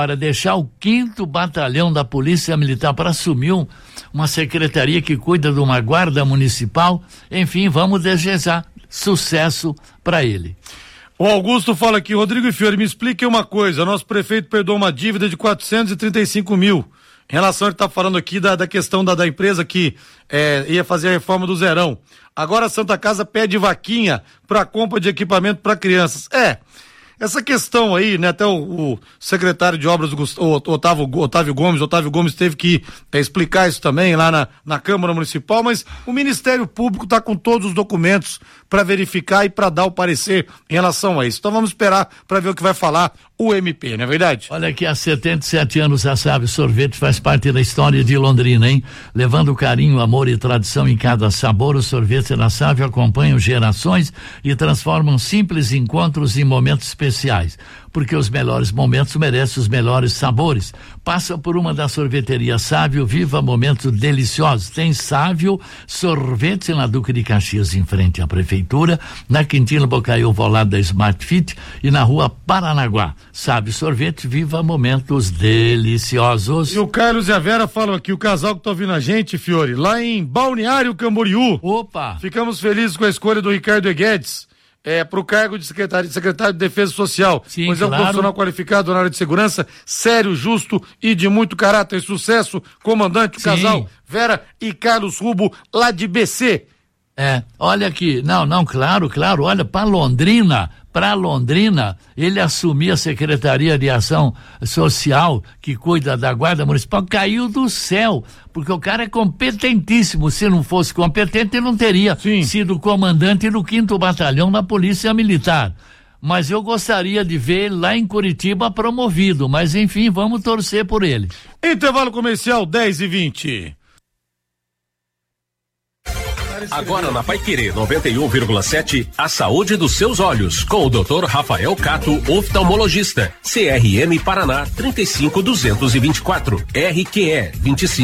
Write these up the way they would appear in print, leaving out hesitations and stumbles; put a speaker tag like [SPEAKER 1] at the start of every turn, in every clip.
[SPEAKER 1] para deixar o 5º Batalhão da Polícia Militar para assumir uma secretaria que cuida de uma guarda municipal. Enfim, vamos desejar sucesso para ele.
[SPEAKER 2] O Augusto fala aqui, Rodrigo e Fiore, me expliquem uma coisa, nosso prefeito perdoou uma dívida de 435 mil, em relação, ele está falando aqui da questão da empresa que ia fazer a reforma do Zerão. Agora a Santa Casa pede vaquinha para compra de equipamento para crianças. Essa questão aí, né, até o secretário de obras, Otávio Gomes teve que explicar isso também lá na Câmara Municipal, mas o Ministério Público está com todos os documentos para verificar e para dar o parecer em relação a isso. Então vamos esperar para ver o que vai falar o MP, não é verdade?
[SPEAKER 1] Olha aqui, há 77 anos a Sávio Sorvete faz parte da história de Londrina, hein? Levando carinho, amor e tradição em cada sabor, os sorvetes da Sávio acompanham gerações e transformam simples encontros em momentos especiais, porque os melhores momentos merecem os melhores sabores. Passa por uma das sorveterias Sávio, viva momentos deliciosos. Tem Sávio Sorvete na Duque de Caxias, em frente à Prefeitura, na Quintino Bocaiúva, ao lado da Smart Fit, e na Rua Paranaguá. Sávio Sorvete, viva momentos deliciosos.
[SPEAKER 2] E o Carlos e a Vera falam aqui, o casal que tá ouvindo a gente, Fiore, lá em Balneário Camboriú.
[SPEAKER 1] Opa!
[SPEAKER 2] Ficamos felizes com a escolha do Ricardo Guedes pro cargo de secretário de Defesa Social.
[SPEAKER 1] Sim,
[SPEAKER 2] pois é um profissional qualificado na área de segurança, sério, justo e de muito caráter. Sucesso, comandante, o casal Vera e Carlos Rubo, lá de BC.
[SPEAKER 1] Olha aqui, claro, olha, para Londrina, ele assumir a Secretaria de Ação Social, que cuida da Guarda Municipal, caiu do céu, porque o cara é competentíssimo. Se não fosse competente, ele não teria sido comandante do 5º Batalhão da Polícia Militar. Mas eu gostaria de ver ele lá em Curitiba promovido, mas enfim, vamos torcer por ele.
[SPEAKER 2] Intervalo comercial, 10h20.
[SPEAKER 3] Agora na Paiquerê 91,7, a saúde dos seus olhos, com o Dr. Rafael Cato, oftalmologista, CRM Paraná 35224, RQE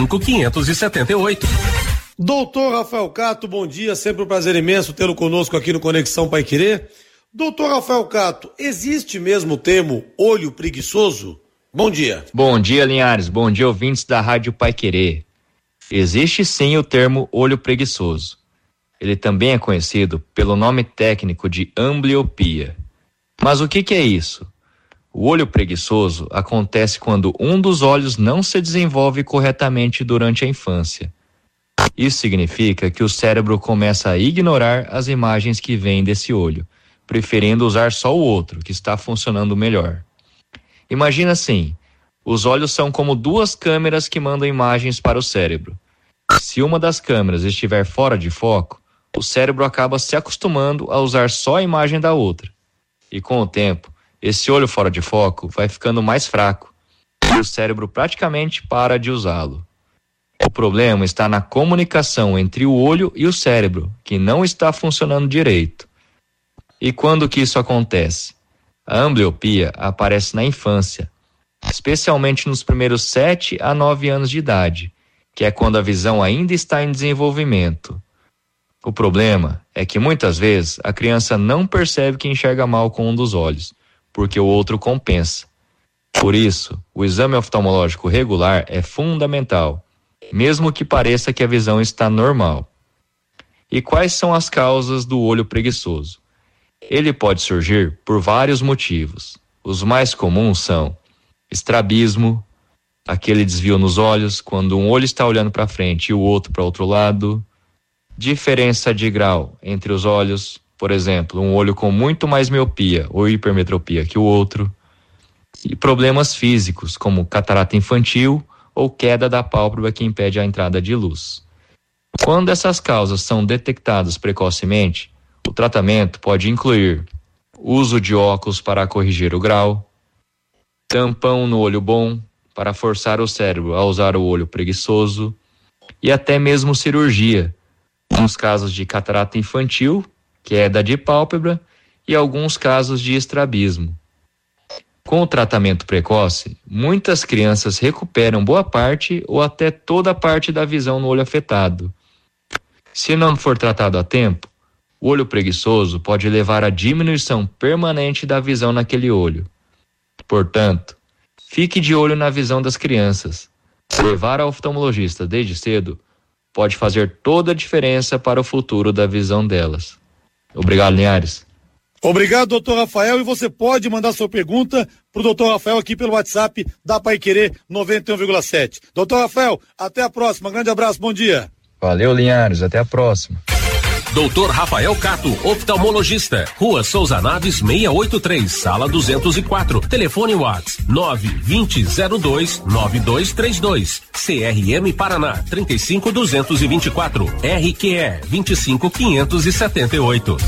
[SPEAKER 3] 25578.
[SPEAKER 2] Doutor Rafael Cato, bom dia, sempre um prazer imenso tê-lo conosco aqui no Conexão Paiquerê. Doutor Rafael Cato, existe mesmo o termo olho preguiçoso? Bom dia.
[SPEAKER 4] Bom dia, Linhares, bom dia, ouvintes da Rádio Paiquerê. Existe sim o termo olho preguiçoso. Ele também é conhecido pelo nome técnico de ambliopia. Mas o que é isso? O olho preguiçoso acontece quando um dos olhos não se desenvolve corretamente durante a infância. Isso significa que o cérebro começa a ignorar as imagens que vêm desse olho, preferindo usar só o outro, que está funcionando melhor. Imagina assim, os olhos são como duas câmeras que mandam imagens para o cérebro. Se uma das câmeras estiver fora de foco, o cérebro acaba se acostumando a usar só a imagem da outra. E com o tempo, esse olho fora de foco vai ficando mais fraco e o cérebro praticamente para de usá-lo. O problema está na comunicação entre o olho e o cérebro, que não está funcionando direito. E quando que isso acontece? A ambliopia aparece na infância, especialmente nos primeiros 7 a 9 anos de idade, que é quando a visão ainda está em desenvolvimento. O problema é que muitas vezes a criança não percebe que enxerga mal com um dos olhos, porque o outro compensa. Por isso, o exame oftalmológico regular é fundamental, mesmo que pareça que a visão está normal. E quais são as causas do olho preguiçoso? Ele pode surgir por vários motivos. Os mais comuns são estrabismo, aquele desvio nos olhos, quando um olho está olhando para frente e o outro para outro lado. Diferença de grau entre os olhos, por exemplo, um olho com muito mais miopia ou hipermetropia que o outro. E problemas físicos, como catarata infantil ou queda da pálpebra que impede a entrada de luz. Quando essas causas são detectadas precocemente, o tratamento pode incluir uso de óculos para corrigir o grau, tampão no olho bom para forçar o cérebro a usar o olho preguiçoso e até mesmo cirurgia, nos casos de catarata infantil, queda de pálpebra e alguns casos de estrabismo. Com o tratamento precoce, muitas crianças recuperam boa parte ou até toda a parte da visão no olho afetado. Se não for tratado a tempo, o olho preguiçoso pode levar à diminuição permanente da visão naquele olho. Portanto, Fique de olho na visão das crianças. Levar ao oftalmologista desde cedo pode fazer toda a diferença para o futuro da visão delas. Obrigado, Linhares.
[SPEAKER 2] Obrigado, doutor Rafael, e você pode mandar sua pergunta pro doutor Rafael aqui pelo WhatsApp da Paiquerê 91,7. Doutor Rafael, até a próxima, grande abraço, bom dia.
[SPEAKER 4] Valeu, Linhares, até a próxima.
[SPEAKER 3] Doutor Rafael Cato, oftalmologista, Rua Souza Naves 683, sala 204, telefone WhatsApp 920029232, CRM Paraná 35224, RQE 25578.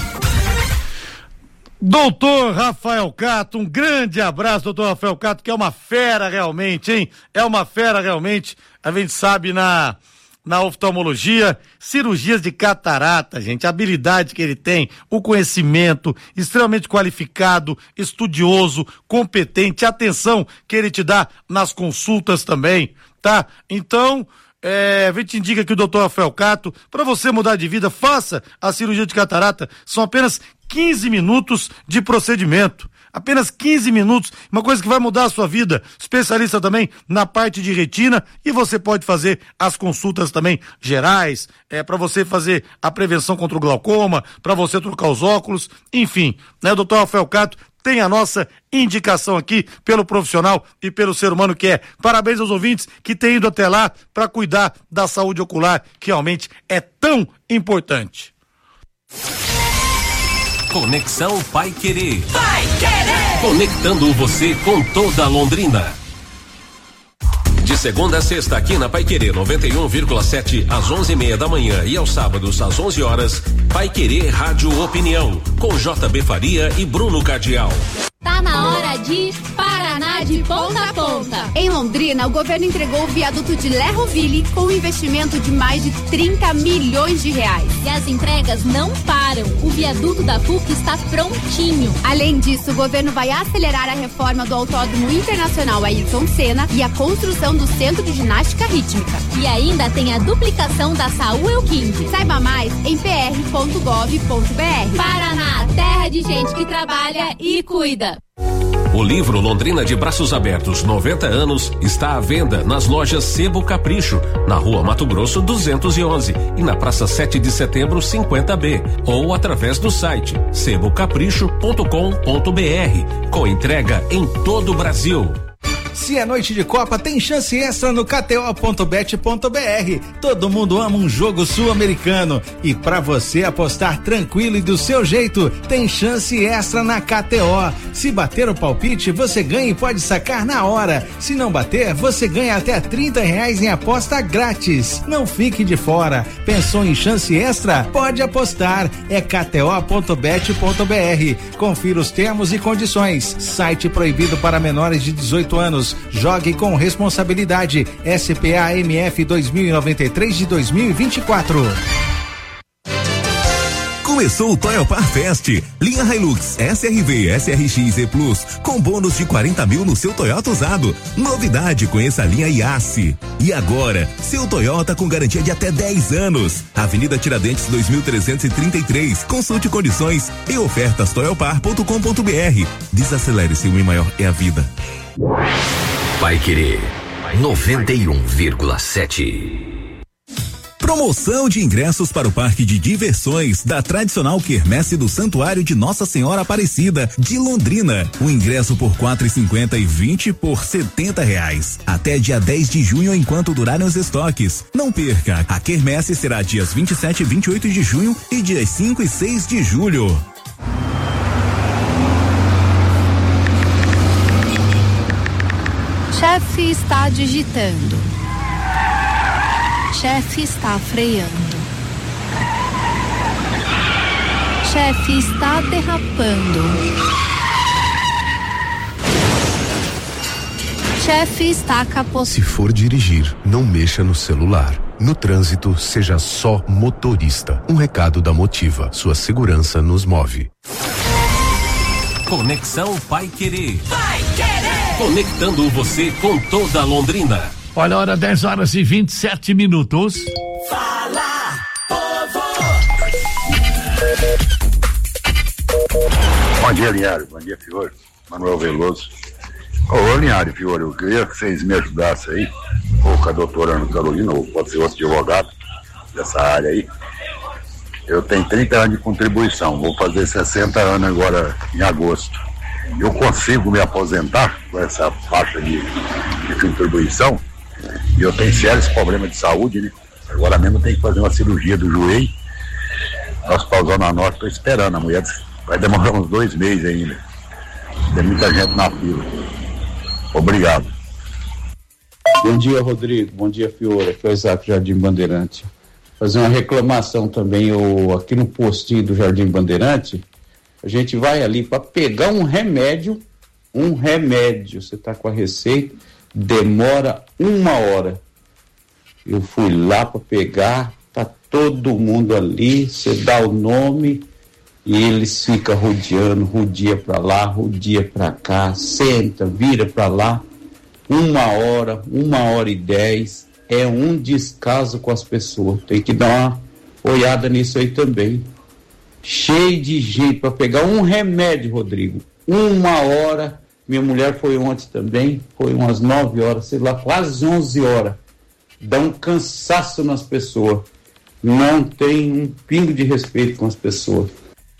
[SPEAKER 2] Doutor Rafael Cato, um grande abraço, doutor Rafael Cato, que é uma fera realmente, hein? É uma fera realmente, a gente sabe na oftalmologia, cirurgias de catarata, gente, a habilidade que ele tem, o conhecimento, extremamente qualificado, estudioso, competente, a atenção que ele te dá nas consultas também, tá? Então, a gente indica que o doutor Rafael Cato, para você mudar de vida, faça a cirurgia de catarata, são apenas 15 minutos de procedimento. Apenas 15 minutos, uma coisa que vai mudar a sua vida. Especialista também na parte de retina, e você pode fazer as consultas também gerais, para você fazer a prevenção contra o glaucoma, para você trocar os óculos, enfim, né? O doutor Rafael Cato tem a nossa indicação aqui pelo profissional e pelo ser humano que é. Parabéns aos ouvintes que têm ido até lá para cuidar da saúde ocular, que realmente é tão importante.
[SPEAKER 3] Conexão Paiquerê. Paiquerê! Conectando você com toda a Londrina. De segunda a sexta aqui na Paiquerê 91,7 às 11:30 da manhã e aos sábados às 11 horas, Paiquerê Rádio Opinião com JB Faria e Bruno Cardial.
[SPEAKER 5] Tá na hora de Paraná de ponta a ponta. Em Londrina, o governo entregou o viaduto de Lerroville com um investimento de mais de 30 milhões de reais. E as entregas não param. O viaduto da PUC está prontinho. Além disso, o governo vai acelerar a reforma do Autódromo Internacional Ayrton Senna e a construção do Centro de Ginástica Rítmica. E ainda tem a duplicação da Saúl Elquinde. Saiba mais em pr.gov.br. Paraná, terra de gente que trabalha e cuida.
[SPEAKER 3] O livro Londrina de Braços Abertos 90 anos está à venda nas lojas Sebo Capricho, na Rua Mato Grosso 211 e na Praça 7 de Setembro 50B, ou através do site sebocapricho.com.br, com entrega em todo o Brasil.
[SPEAKER 6] Se é noite de Copa, tem chance extra no kto.bet.br. Todo mundo ama um jogo sul-americano. E pra você apostar tranquilo e do seu jeito, tem chance extra na KTO. Se bater o palpite, você ganha e pode sacar na hora. Se não bater, você ganha até R$30 em aposta grátis. Não fique de fora. Pensou em chance extra? Pode apostar. É kto.bet.br. Confira os termos e condições. Site proibido para menores de 18 anos. Jogue com responsabilidade. SPAMF 2093 de 2024.
[SPEAKER 7] Começou o Toyopar Fest. Linha Hilux, SRV, SRX e Plus com bônus de 40 mil no seu Toyota usado. Novidade, conheça a linha Yasse. E agora, seu Toyota com garantia de até 10 anos. Avenida Tiradentes 2333. Consulte condições e ofertas toyopar.com.br. Desacelere, seu bem maior é a vida.
[SPEAKER 8] Paiquerê 91,7.
[SPEAKER 7] Promoção de ingressos para o Parque de Diversões da tradicional quermesse do Santuário de Nossa Senhora Aparecida de Londrina. O ingresso por R$4,50 e 20 por R$70. Até dia 10 de junho enquanto durarem os estoques. Não perca, a quermesse será dias 27 e 28 de junho e dias 5 e 6 de julho.
[SPEAKER 9] Chefe está digitando. Chefe está freando. Chefe está derrapando. Chefe está capotando.
[SPEAKER 10] Se for dirigir, não mexa no celular. No trânsito, seja só motorista. Um recado da Motiva. Sua segurança nos move.
[SPEAKER 3] Conexão Paiquerê. Paiquerê! Conectando você com toda a Londrina.
[SPEAKER 1] Olha, hora 10 horas e 27 minutos.
[SPEAKER 11] Fala, povo!
[SPEAKER 12] Bom dia, Linhares. Bom dia, senhor. Manuel Veloso.
[SPEAKER 8] Ô, Linhares, Fiore, eu queria que vocês me ajudassem aí, ou com a doutora Ana Carolina, ou pode ser outro advogado dessa área aí. Eu tenho 30 anos de contribuição, vou fazer 60 anos agora em agosto. Eu consigo me aposentar com essa faixa de contribuição? E eu tenho sérios problemas de saúde, né? Agora mesmo eu tenho que fazer uma cirurgia do joelho. No Hospital Zona Norte, estou esperando. A mulher vai demorar uns 2 meses ainda. Tem muita gente na fila. Obrigado.
[SPEAKER 12] Bom dia, Rodrigo. Bom dia, Fiora. Aqui é o Isaac Jardim Bandeirante. Fazer uma reclamação também, aqui no postinho do Jardim Bandeirante, a gente vai ali para pegar um remédio, você está com a receita, demora 1 hora. Eu fui lá para pegar, tá todo mundo ali, você dá o nome e eles ficam rodeando, rodia para lá, rodia para cá, senta, vira para lá, 1 hora, 1h10, é um descaso com as pessoas. Tem que dar uma olhada nisso aí também. Cheio de gente para pegar um remédio, Rodrigo. 1 hora. Minha mulher foi ontem também, foi umas 9 horas, sei lá, quase 11 horas. Dá um cansaço nas pessoas. Não tem um pingo de respeito com as pessoas.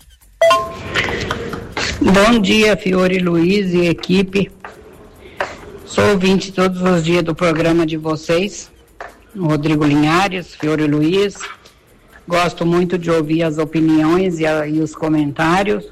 [SPEAKER 13] Bom dia, Fiore Luiz e equipe. Sou ouvinte todos os dias do programa de vocês. Rodrigo Linhares, Fiore Luiz. Gosto muito de ouvir as opiniões e os comentários.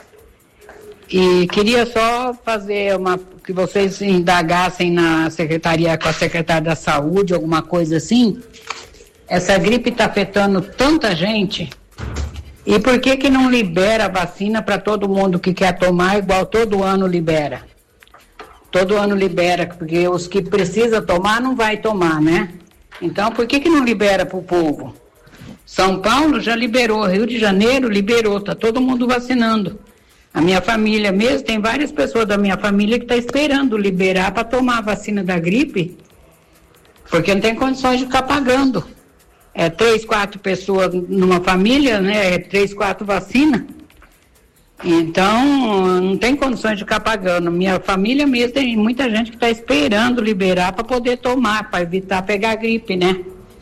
[SPEAKER 13] E queria só fazer que vocês indagassem na secretaria, com a secretária da Saúde, alguma coisa assim. Essa gripe está afetando tanta gente. E por que não libera a vacina para todo mundo que quer tomar, igual todo ano libera? Todo ano libera, porque os que precisam tomar não vai tomar, né? Então, por que não libera para o povo? São Paulo já liberou, Rio de Janeiro liberou, tá todo mundo vacinando. A minha família mesmo, tem várias pessoas da minha família que tá esperando liberar para tomar a vacina da gripe, porque não tem condições de ficar pagando. 3, 4 pessoas numa família, né? 3, 4 vacinas. Então, não tem condições de ficar pagando. Minha família mesmo, tem muita gente que está esperando liberar para poder tomar, para evitar pegar gripe, né?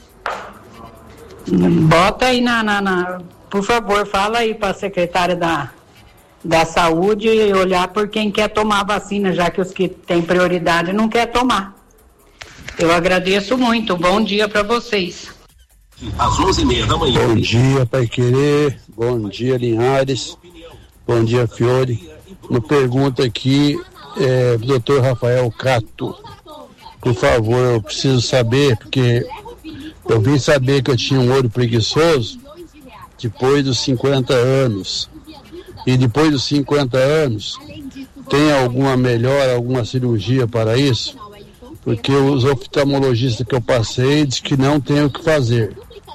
[SPEAKER 13] Bota aí por favor, fala aí para a secretária da Saúde olhar por quem quer tomar a vacina, já que os que têm prioridade não quer tomar. Eu agradeço muito. Bom dia para vocês.
[SPEAKER 3] Às 11h30 da manhã.
[SPEAKER 14] Bom dia, Pai Querer. Bom dia, Linhares. Bom dia, Fiore. Uma pergunta aqui, doutor Rafael Cato. Por favor, eu preciso saber, porque eu vim saber que eu tinha um olho preguiçoso depois dos 50 anos. E depois dos 50 anos, tem alguma melhora, alguma cirurgia para isso? Porque os oftalmologistas que eu passei dizem que não tem o que fazer.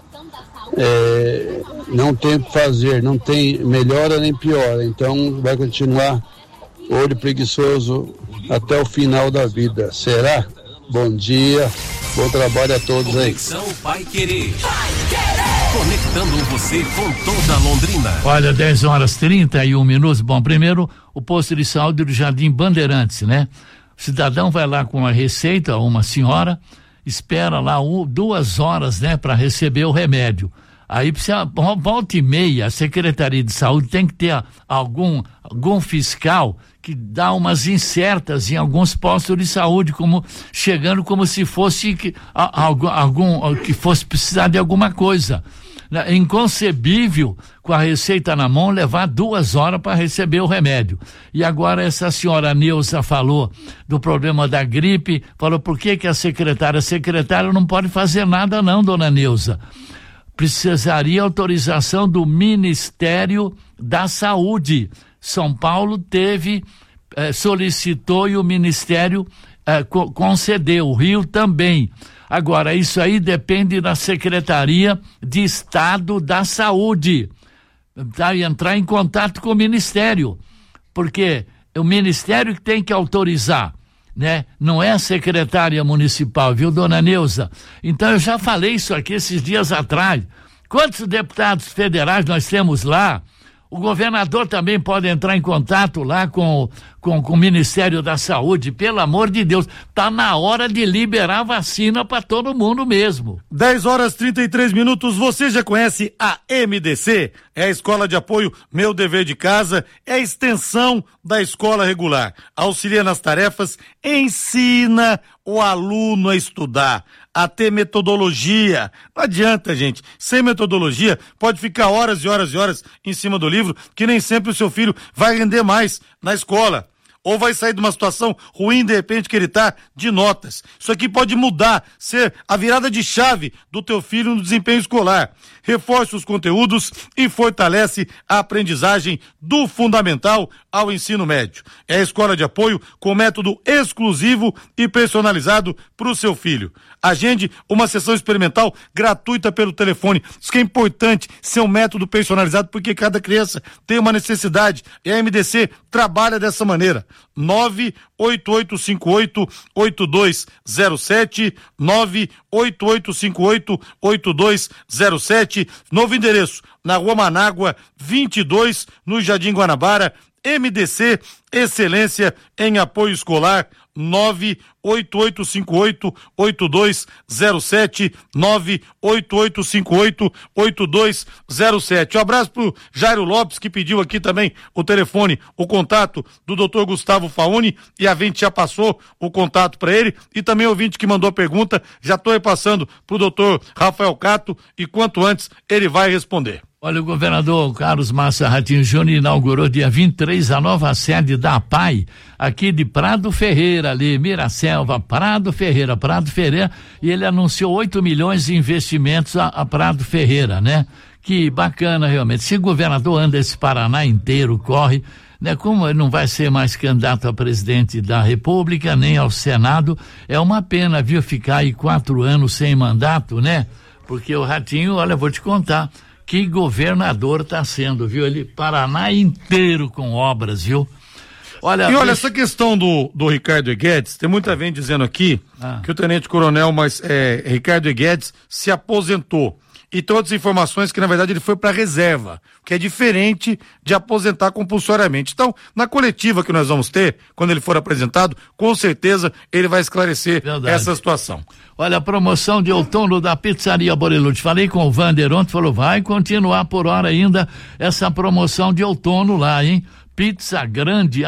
[SPEAKER 14] Não tem o que fazer, não tem melhora nem piora. Então vai continuar olho preguiçoso até o final da vida. Será? Bom dia, bom trabalho a todos aí.
[SPEAKER 3] Conexão Pai Querer. Conectando você com toda Londrina.
[SPEAKER 1] Olha, 10h31. Bom, primeiro, o posto de saúde do Jardim Bandeirantes, né? O cidadão vai lá com a receita, uma senhora, espera lá 2 horas, né, para receber o remédio. Aí precisa, volta e meia, a Secretaria de Saúde tem que ter algum fiscal que dá umas incertas em alguns postos de saúde, chegando como se fosse que fosse precisar de alguma coisa. É inconcebível, com a receita na mão, levar 2 horas para receber o remédio. E agora essa senhora Neuza falou do problema da gripe, falou por que a secretária não pode fazer nada não, dona Neuza. Precisaria autorização do Ministério da Saúde. São Paulo solicitou e o Ministério concedeu, o Rio também. Agora, isso aí depende da Secretaria de Estado da Saúde, tá? E entrar em contato com o Ministério, porque é o Ministério que tem que autorizar, né? Não é a secretária municipal, viu, dona Neuza? Então eu já falei isso aqui esses dias atrás. Quantos deputados federais nós temos lá? O governador também pode entrar em contato lá com com o Ministério da Saúde, pelo amor de Deus, tá na hora de liberar vacina para todo mundo mesmo.
[SPEAKER 2] 10h33, você já conhece a MDC? É a Escola de Apoio Meu Dever de Casa, é a extensão da escola regular. Auxilia nas tarefas, ensina o aluno a estudar, a ter metodologia. Não adianta, gente, sem metodologia pode ficar horas e horas e horas em cima do livro, que nem sempre o seu filho vai render mais na escola. Ou vai sair de uma situação ruim, de repente, que ele tá de notas. Isso aqui pode mudar, ser a virada de chave do teu filho no desempenho escolar. Reforça os conteúdos e fortalece a aprendizagem do fundamental ao ensino médio. É a escola de apoio com método exclusivo e personalizado para o seu filho. Agende uma sessão experimental gratuita pelo telefone. Isso que é importante, ser um método personalizado, porque cada criança tem uma necessidade. E a MDC trabalha dessa maneira. 98858-8207, 98858-8207, novo endereço, na Rua Manágua, 22, no Jardim Guanabara. MDC, excelência em apoio escolar, 98858-8207, 98858-8207. Um abraço pro Jairo Lopes, que pediu aqui também o telefone, o contato do Dr. Gustavo Fauni, e a gente já passou o contato para ele, e também o ouvinte que mandou a pergunta, já tô repassando pro Dr. Rafael Cato, e quanto antes ele vai responder.
[SPEAKER 1] Olha, o governador Carlos Massa Ratinho Júnior inaugurou dia 23 a nova sede da APAI, aqui de Prado Ferreira, ali, Miraselva, Prado Ferreira, e ele anunciou 8 milhões de investimentos a Prado Ferreira, né? Que bacana, realmente. Se o governador anda esse Paraná inteiro, corre, né? Como ele não vai ser mais candidato a presidente da República, nem ao Senado, é uma pena, viu, ficar aí 4 anos sem mandato, né? Porque o Ratinho, olha, vou te contar, que governador tá sendo, viu? Ele, Paraná inteiro com obras, viu?
[SPEAKER 2] Olha, e olha, essa questão do Ricardo Guedes, tem muita gente dizendo aqui que o tenente-coronel Ricardo Guedes se aposentou. E tem outras informações que, na verdade, ele foi para reserva, que é diferente de aposentar compulsoriamente. Então, na coletiva que nós vamos ter, quando ele for apresentado, com certeza ele vai esclarecer essa situação.
[SPEAKER 1] Olha, a promoção de outono da Pizzaria Borelucci. Falei com o Vander ontem, falou, vai continuar por hora ainda essa promoção de outono lá, hein? Pizza grande a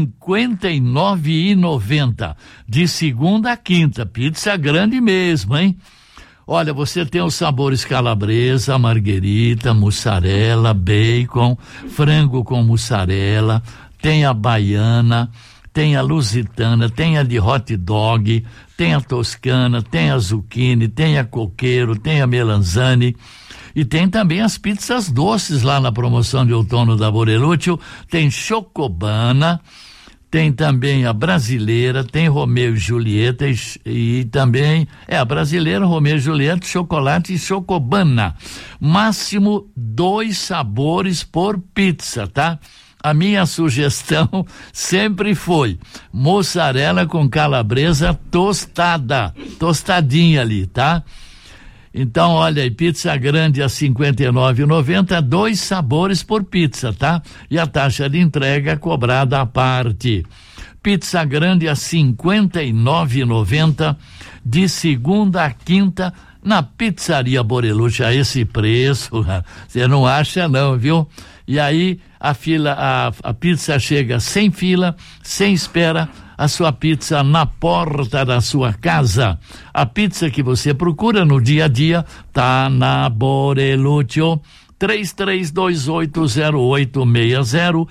[SPEAKER 1] R$59,90. De segunda a quinta, pizza grande mesmo, hein? Olha, você tem os sabores calabresa, marguerita, mussarela, bacon, frango com mussarela, tem a baiana, tem a lusitana, tem a de hot dog, tem a toscana, tem a zucchini, tem a coqueiro, tem a melanzane. E tem também as pizzas doces lá na promoção de outono da Borelucci. Tem chocobana, tem também a brasileira, tem Romeu e Julieta e também a brasileira, Romeu e Julieta, chocolate e chocobana. Máximo 2 sabores por pizza, tá? A minha sugestão sempre foi mussarela com calabresa tostada, tostadinha ali, tá? Então, olha aí, pizza grande a R$59,90, 2 sabores por pizza, tá? E a taxa de entrega cobrada à parte. Pizza grande a R$59,90, de segunda a quinta, na Pizzaria Borelucci. A esse preço, você não acha não, viu? E aí, a pizza chega sem fila, sem espera, a sua pizza na porta da sua casa. A pizza que você procura no dia a dia tá na Borelucci. 33280860,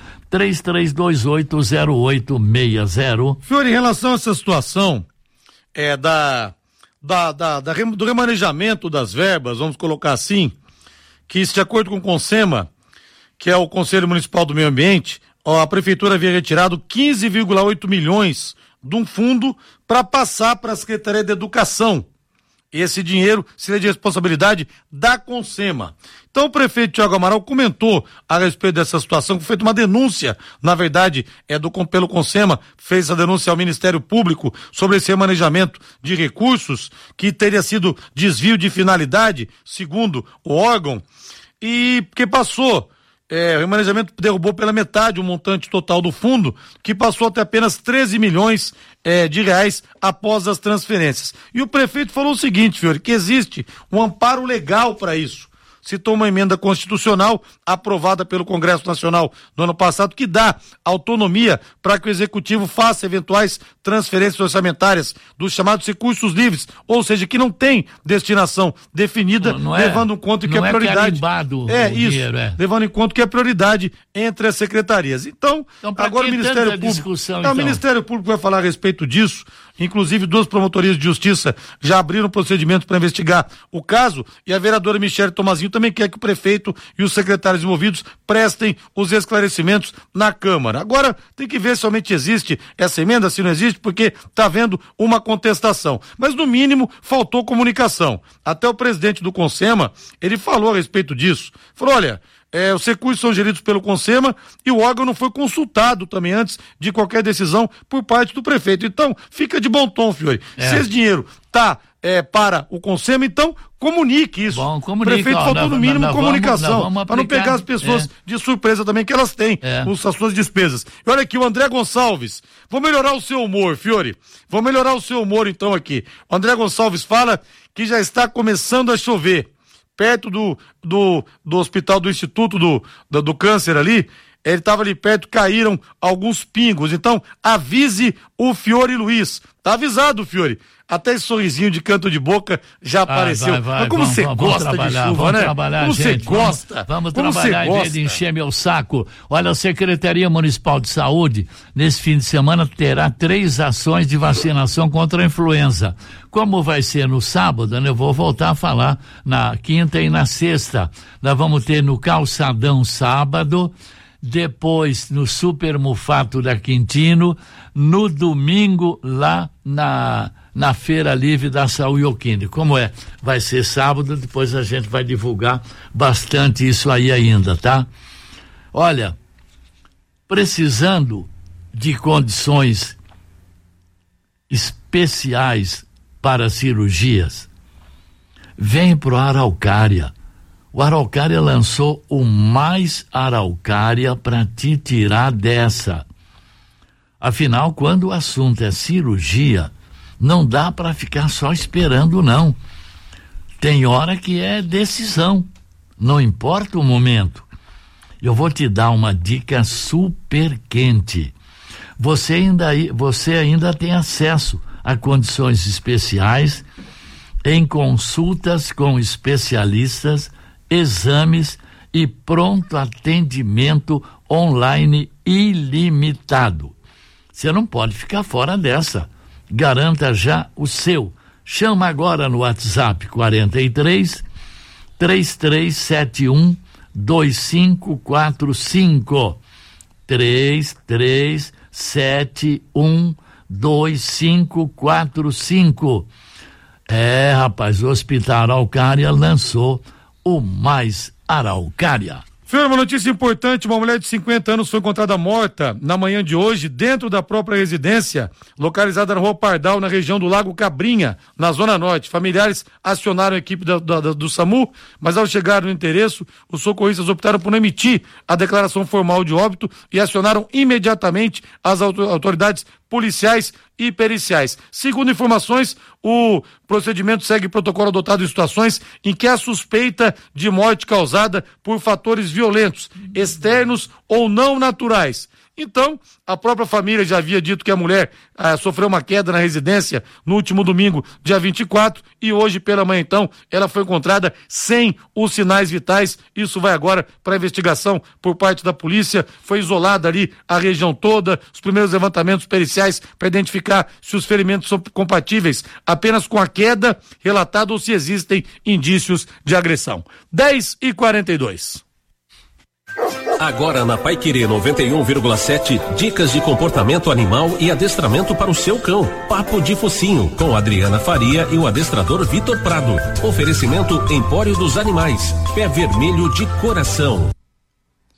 [SPEAKER 1] 33280860.
[SPEAKER 2] Fiore, em relação a essa situação do remanejamento das verbas, vamos colocar assim, que de acordo com o CONSEMA, que é o Conselho Municipal do Meio Ambiente, a prefeitura havia retirado 15,8 milhões de um fundo para passar para a Secretaria de Educação. Esse dinheiro seria de responsabilidade da CONSEMA. Então o prefeito Thiago Amaral comentou a respeito dessa situação, foi feita uma denúncia, na verdade, pelo CONSEMA, fez a denúncia ao Ministério Público sobre esse remanejamento de recursos, que teria sido desvio de finalidade, segundo o órgão, e que passou o remanejamento derrubou pela metade o montante total do fundo, que passou a ter apenas 13 milhões de reais após as transferências. E o prefeito falou o seguinte, Fiore, que existe um amparo legal para isso. Citou uma emenda constitucional aprovada pelo Congresso Nacional no ano passado que dá autonomia para que o Executivo faça eventuais transferências orçamentárias dos chamados recursos livres, ou seja, que não tem destinação definida, levando em conta que é prioridade. Levando em conta que é prioridade entre as secretarias. Então agora o Ministério Público, o Ministério Público vai falar a respeito disso. Inclusive, 2 promotorias de justiça já abriram procedimentos para investigar o caso, e a vereadora Michele Tomazinho também quer que o prefeito e os secretários envolvidos prestem os esclarecimentos na Câmara. Agora, tem que ver se realmente existe essa emenda, se não existe, porque está havendo uma contestação. Mas, no mínimo, faltou comunicação. Até o presidente do Consema, ele falou a respeito disso. Falou, olha, os recursos são geridos pelo Consema e o órgão não foi consultado também antes de qualquer decisão por parte do prefeito. Então, fica de bom tom, Fiore. Se esse dinheiro está para o Consema, então comunique isso.
[SPEAKER 1] Bom,
[SPEAKER 2] o prefeito faltou no mínimo comunicação, para não pegar as pessoas de surpresa também, que elas têm as suas despesas. E olha aqui, o André Gonçalves, vou melhorar o seu humor, Fiore, vou melhorar o seu humor então aqui. O André Gonçalves fala que já está começando a chover perto do hospital do Instituto do Câncer ali. Ele estava ali perto, caíram alguns pingos. Então, avise o Fiore Luiz. Tá avisado, Fiore. Até esse sorrisinho de canto de boca já apareceu. Mas como você gosta de chuva, né? Como você gosta.
[SPEAKER 1] Vamos trabalhar em vez de encher meu saco. Olha, a Secretaria Municipal de Saúde, nesse fim de semana, terá 3 ações de vacinação contra a influenza. Como vai ser no sábado, né? Eu vou voltar a falar na quinta e na sexta. Nós vamos ter no Calçadão sábado, depois no Super Mufato da Quintino, no domingo lá na Feira Livre da Sauioquinde. Como vai ser sábado, depois a gente vai divulgar bastante isso aí ainda, tá? Olha, precisando de condições especiais para cirurgias, vem pro Araucária. O Araucária lançou o Mais Araucária para te tirar dessa. Afinal, quando o assunto é cirurgia, não dá para ficar só esperando, não. Tem hora que é decisão, não importa o momento. Eu vou te dar uma dica super quente. Você ainda tem acesso a condições especiais em consultas com especialistas, exames e pronto atendimento online ilimitado. Você não pode ficar fora dessa. Garanta já o seu. Chama agora no WhatsApp 43 3371 2545 3371 2545. Rapaz, o Hospital Araucária lançou o Mais Araucária.
[SPEAKER 2] Fiore, uma notícia importante: uma mulher de 50 anos foi encontrada morta na manhã de hoje dentro da própria residência, localizada na Rua Pardal, na região do Lago Cabrinha, na Zona Norte. Familiares acionaram a equipe do SAMU, mas ao chegar no endereço, os socorristas optaram por não emitir a declaração formal de óbito e acionaram imediatamente as autoridades policiais e periciais. Segundo informações, o procedimento segue protocolo adotado em situações em que há suspeita de morte causada por fatores violentos, externos ou não naturais. Então, a própria família já havia dito que a mulher sofreu uma queda na residência no último domingo, dia 24, e hoje pela manhã, então, ela foi encontrada sem os sinais vitais. Isso vai agora para investigação por parte da polícia. Foi isolada ali a região toda, os primeiros levantamentos periciais para identificar se os ferimentos são compatíveis apenas com a queda relatada ou se existem indícios de agressão. 10h42.
[SPEAKER 3] Agora na Paiquerê 91,7, dicas de comportamento animal e adestramento para o seu cão. Papo de Focinho, com Adriana Faria e o adestrador Vitor Prado. Oferecimento Empório dos Animais, Pé Vermelho de Coração.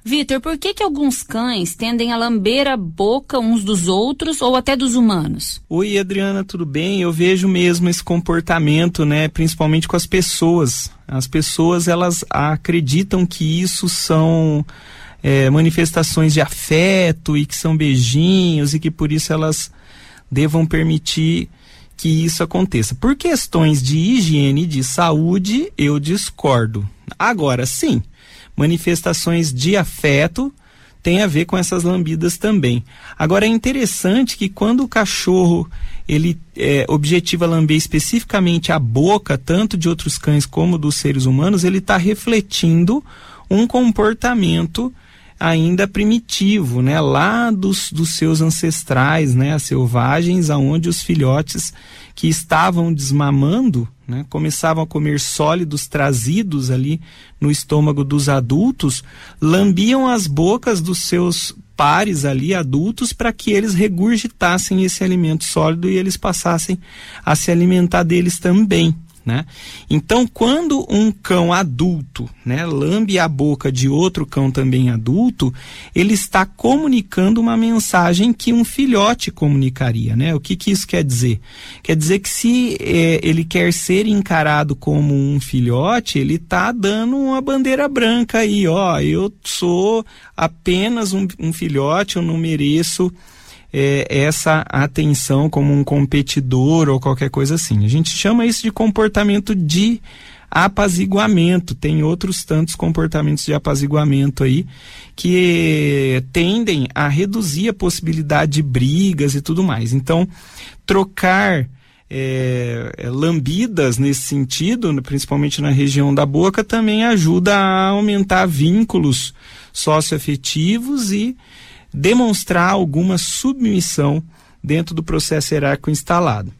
[SPEAKER 15] Vitor, por que alguns cães tendem a lamber a boca uns dos outros ou até dos humanos?
[SPEAKER 16] Oi, Adriana, tudo bem? Eu vejo mesmo esse comportamento, né? Principalmente com as pessoas. As pessoas, elas acreditam que isso são manifestações de afeto e que são beijinhos e que por isso elas devam permitir que isso aconteça. Por questões de higiene e de saúde, eu discordo. Agora, sim, manifestações de afeto tem a ver com essas lambidas também. Agora, é interessante que quando o cachorro ele objetiva lamber especificamente a boca, tanto de outros cães como dos seres humanos, ele está refletindo um comportamento ainda primitivo, né, lá dos seus ancestrais, né, selvagens, aonde os filhotes que estavam desmamando, né, começavam a comer sólidos trazidos ali no estômago dos adultos, lambiam as bocas dos seus pares ali, adultos, para que eles regurgitassem esse alimento sólido e eles passassem a se alimentar deles também. Né? Então, quando um cão adulto, né, lambe a boca de outro cão também adulto, ele está comunicando uma mensagem que um filhote comunicaria, né? O que isso quer dizer? Quer dizer que se ele quer ser encarado como um filhote, ele está dando uma bandeira branca aí, ó, eu sou apenas um filhote, eu não mereço essa atenção como um competidor ou qualquer coisa assim. A gente chama isso de comportamento de apaziguamento. Tem outros tantos comportamentos de apaziguamento aí que tendem a reduzir a possibilidade de brigas e tudo mais. Então, trocar lambidas nesse sentido, principalmente na região da boca, também ajuda a aumentar vínculos socioafetivos e demonstrar alguma submissão dentro do processo hierárquico instalado.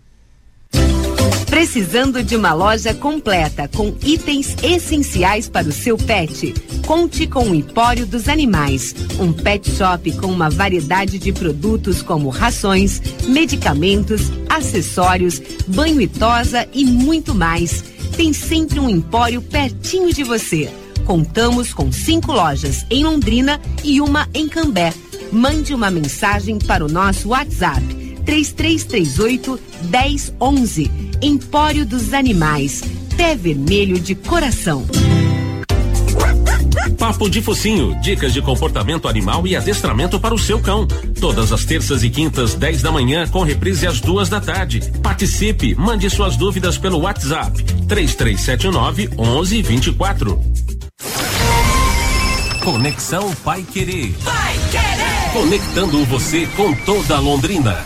[SPEAKER 17] Precisando de uma loja completa com itens essenciais para o seu pet? Conte com o Empório dos Animais, um pet shop com uma variedade de produtos como rações, medicamentos, acessórios, banho e tosa e muito mais. Tem sempre um empório pertinho de você. Contamos com 5 lojas em Londrina e uma em Cambé. Mande uma mensagem para o nosso WhatsApp 3338-1011. Empório dos Animais, pé vermelho de coração.
[SPEAKER 3] Papo de Focinho, dicas de comportamento animal e adestramento para o seu cão. Todas as terças e quintas, 10 da manhã, com reprise às 2 da tarde. Participe, mande suas dúvidas pelo WhatsApp 3379-1124. Conexão Pai Querer.
[SPEAKER 11] Pai Querer.
[SPEAKER 3] Conectando você com toda a Londrina.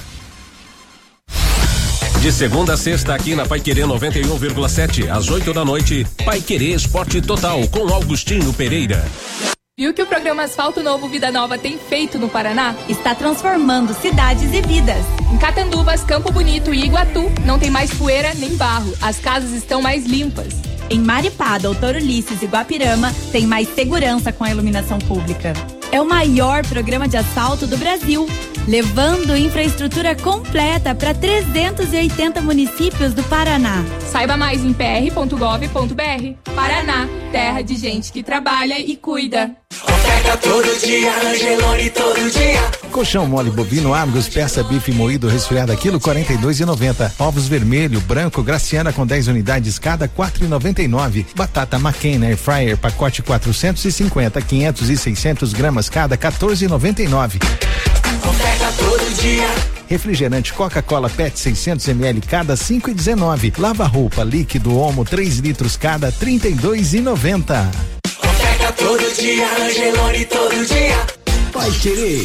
[SPEAKER 3] De segunda a sexta aqui na Pai Querer 91,7 às 8 da noite, Pai Querer Esporte Total com Augustinho Pereira.
[SPEAKER 18] Viu que o programa Asfalto Novo Vida Nova tem feito no Paraná?
[SPEAKER 19] Está transformando cidades e vidas.
[SPEAKER 18] Em Catanduvas, Campo Bonito e Iguatu não tem mais poeira nem barro. As casas estão mais limpas.
[SPEAKER 19] Em Maripá, Doutor Ulisses e Guapirama tem mais segurança com a iluminação pública. É o maior programa de asfalto do Brasil, levando infraestrutura completa para 380 municípios do Paraná.
[SPEAKER 18] Saiba mais em pr.gov.br. Paraná, terra de gente que trabalha e cuida.
[SPEAKER 11] Oferta todo dia, Angelone todo dia.
[SPEAKER 6] Colchão mole bovino Argos, peça bife moído resfriado quilo 42,90. Ovos vermelho, branco, Graciana com 10 unidades cada 4,99. Batata McCain Air Fryer pacote 450, 500 e 600 gramas cada 14,99.
[SPEAKER 11] Oferta todo dia.
[SPEAKER 6] Refrigerante Coca-Cola PET 600 ml cada 5,19. Lava roupa líquido Omo 3 litros cada 32,90.
[SPEAKER 11] Oferta todo dia, Angelone todo dia.
[SPEAKER 7] Pai Querer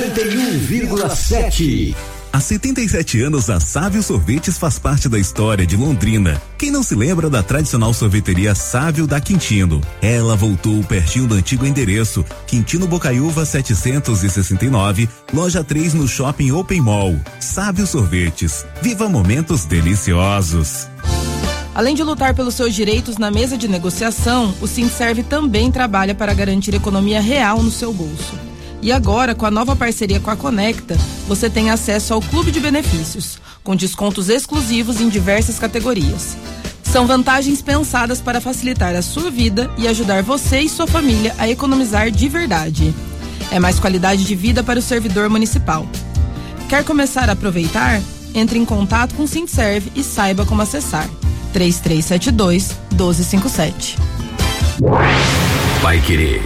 [SPEAKER 7] 91,7. Há 77 anos, a Sávio Sorvetes faz parte da história de Londrina. Quem não se lembra da tradicional sorveteria Sávio da Quintino? Ela voltou pertinho do antigo endereço, Quintino Bocaiúva 769, loja 3 no Shopping Open Mall. Sávio Sorvetes, viva momentos deliciosos.
[SPEAKER 20] Além de lutar pelos seus direitos na mesa de negociação, o Sindserv também trabalha para garantir economia real no seu bolso. E agora, com a nova parceria com a Conecta, você tem acesso ao Clube de Benefícios, com descontos exclusivos em diversas categorias. São vantagens pensadas para facilitar a sua vida e ajudar você e sua família a economizar de verdade. É mais qualidade de vida para o servidor municipal. Quer começar a aproveitar? Entre em contato com o Sindserv e saiba como acessar. 3372-1257.
[SPEAKER 21] Paiquerê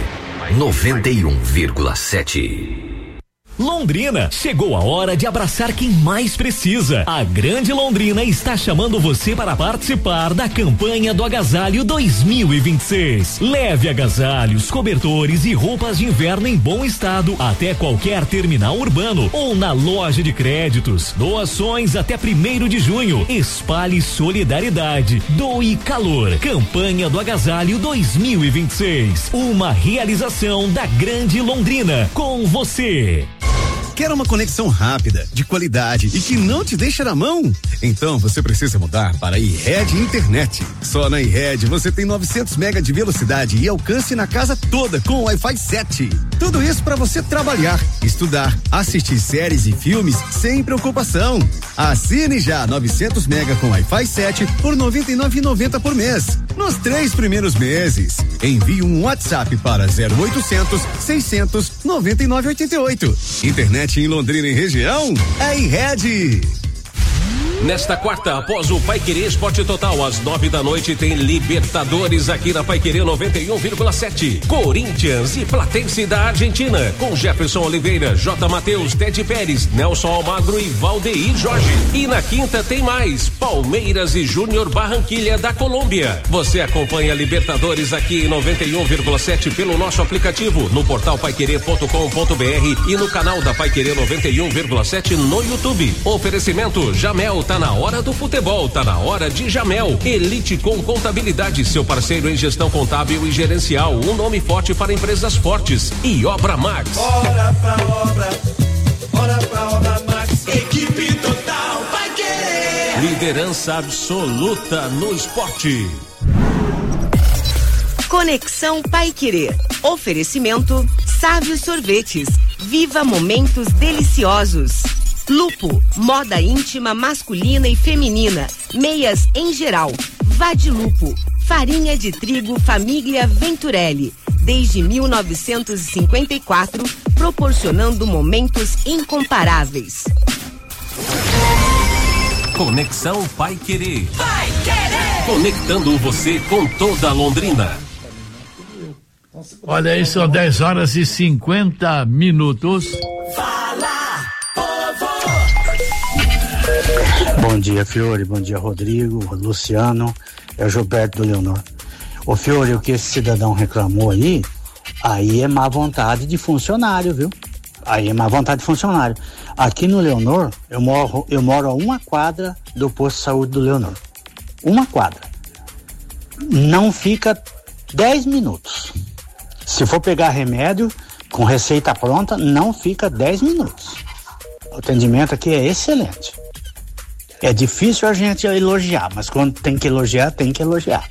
[SPEAKER 21] 91,7.
[SPEAKER 22] Londrina, chegou a hora de abraçar quem mais precisa. A Grande Londrina está chamando você para participar da campanha do Agasalho 2026. Leve agasalhos, cobertores e roupas de inverno em bom estado até qualquer terminal urbano ou na loja de créditos. Doações até 1º de junho. Espalhe solidariedade. Doe calor. Campanha do Agasalho 2026. Uma realização da Grande Londrina. Com você.
[SPEAKER 23] Quer uma conexão rápida, de qualidade e que não te deixa na mão? Então você precisa mudar para a iRed Internet. Só na iRed você tem 900 mega de velocidade e alcance na casa toda com Wi-Fi 7. Tudo isso para você trabalhar, estudar, assistir séries e filmes sem preocupação. Assine já 900 mega com Wi-Fi 7 por R$ 99,90 por mês. Nos 3 primeiros meses. Envie um WhatsApp para 0800 600 9988. Internet em Londrina e região, é iRed.
[SPEAKER 3] Nesta quarta, após o Paiquerê Esporte Total, às 9 da noite, tem Libertadores aqui na Paiquerê 91,7. Corinthians e Platense da Argentina, com Jefferson Oliveira, J. Matheus, Ted Pérez, Nelson Almagro e Valdeir Jorge. E na quinta tem mais, Palmeiras e Júnior Barranquilha da Colômbia. Você acompanha Libertadores aqui em 91,7 pelo nosso aplicativo, no portal paiquerê.com.br e no canal da Paiquerê 91,7 no YouTube. Oferecimento Jamel. Tá na hora do futebol, tá na hora de Jamel. Elite com Contabilidade, seu parceiro em gestão contábil e gerencial. Um nome forte para empresas fortes. E Obra Max.
[SPEAKER 11] Bora pra Obra Max. Equipe total vai querer.
[SPEAKER 3] Liderança absoluta no esporte.
[SPEAKER 17] Conexão Paiquerê. Oferecimento Sávio Sorvetes. Viva momentos deliciosos. Lupo, moda íntima masculina e feminina, meias em geral. Vade Lupo, farinha de trigo família Venturelli, desde 1954, proporcionando momentos incomparáveis.
[SPEAKER 3] Conexão Paiquerê. Conectando você com toda Londrina.
[SPEAKER 1] Olha aí, são 10h50.
[SPEAKER 24] Bom dia, Fiore, bom dia, Rodrigo, Luciano, é o Gilberto do Leonor. Ô, Fiore, o que esse cidadão reclamou aí é má vontade de funcionário, viu? Aí é má vontade de funcionário. Aqui no Leonor, eu moro a 1 quadra do posto de saúde do Leonor. 1 quadra. Não fica 10 minutos. Se for pegar remédio com receita pronta, não fica 10 minutos. O atendimento aqui é excelente. É difícil a gente elogiar, mas quando tem que elogiar, tem que elogiar.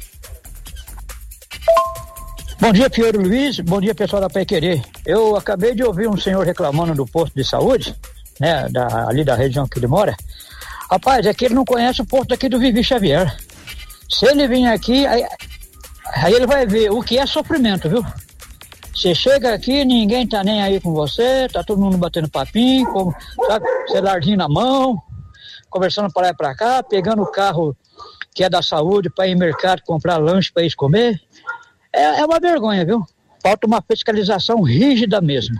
[SPEAKER 25] Bom dia, Fiore Luiz. Bom dia, pessoal da Paiquerê. Eu acabei de ouvir um senhor reclamando do posto de saúde, né, ali da região que ele mora. Rapaz, é que ele não conhece o posto aqui do Vivi Xavier. Se ele vir aqui, aí ele vai ver o que é sofrimento, viu? Você chega aqui, ninguém tá nem aí com você, tá todo mundo batendo papinho, sabe, celularzinho na mão, conversando para lá e para cá, pegando o carro que é da saúde para ir no mercado comprar lanche para eles comer. É uma vergonha, viu? Falta uma fiscalização rígida mesmo.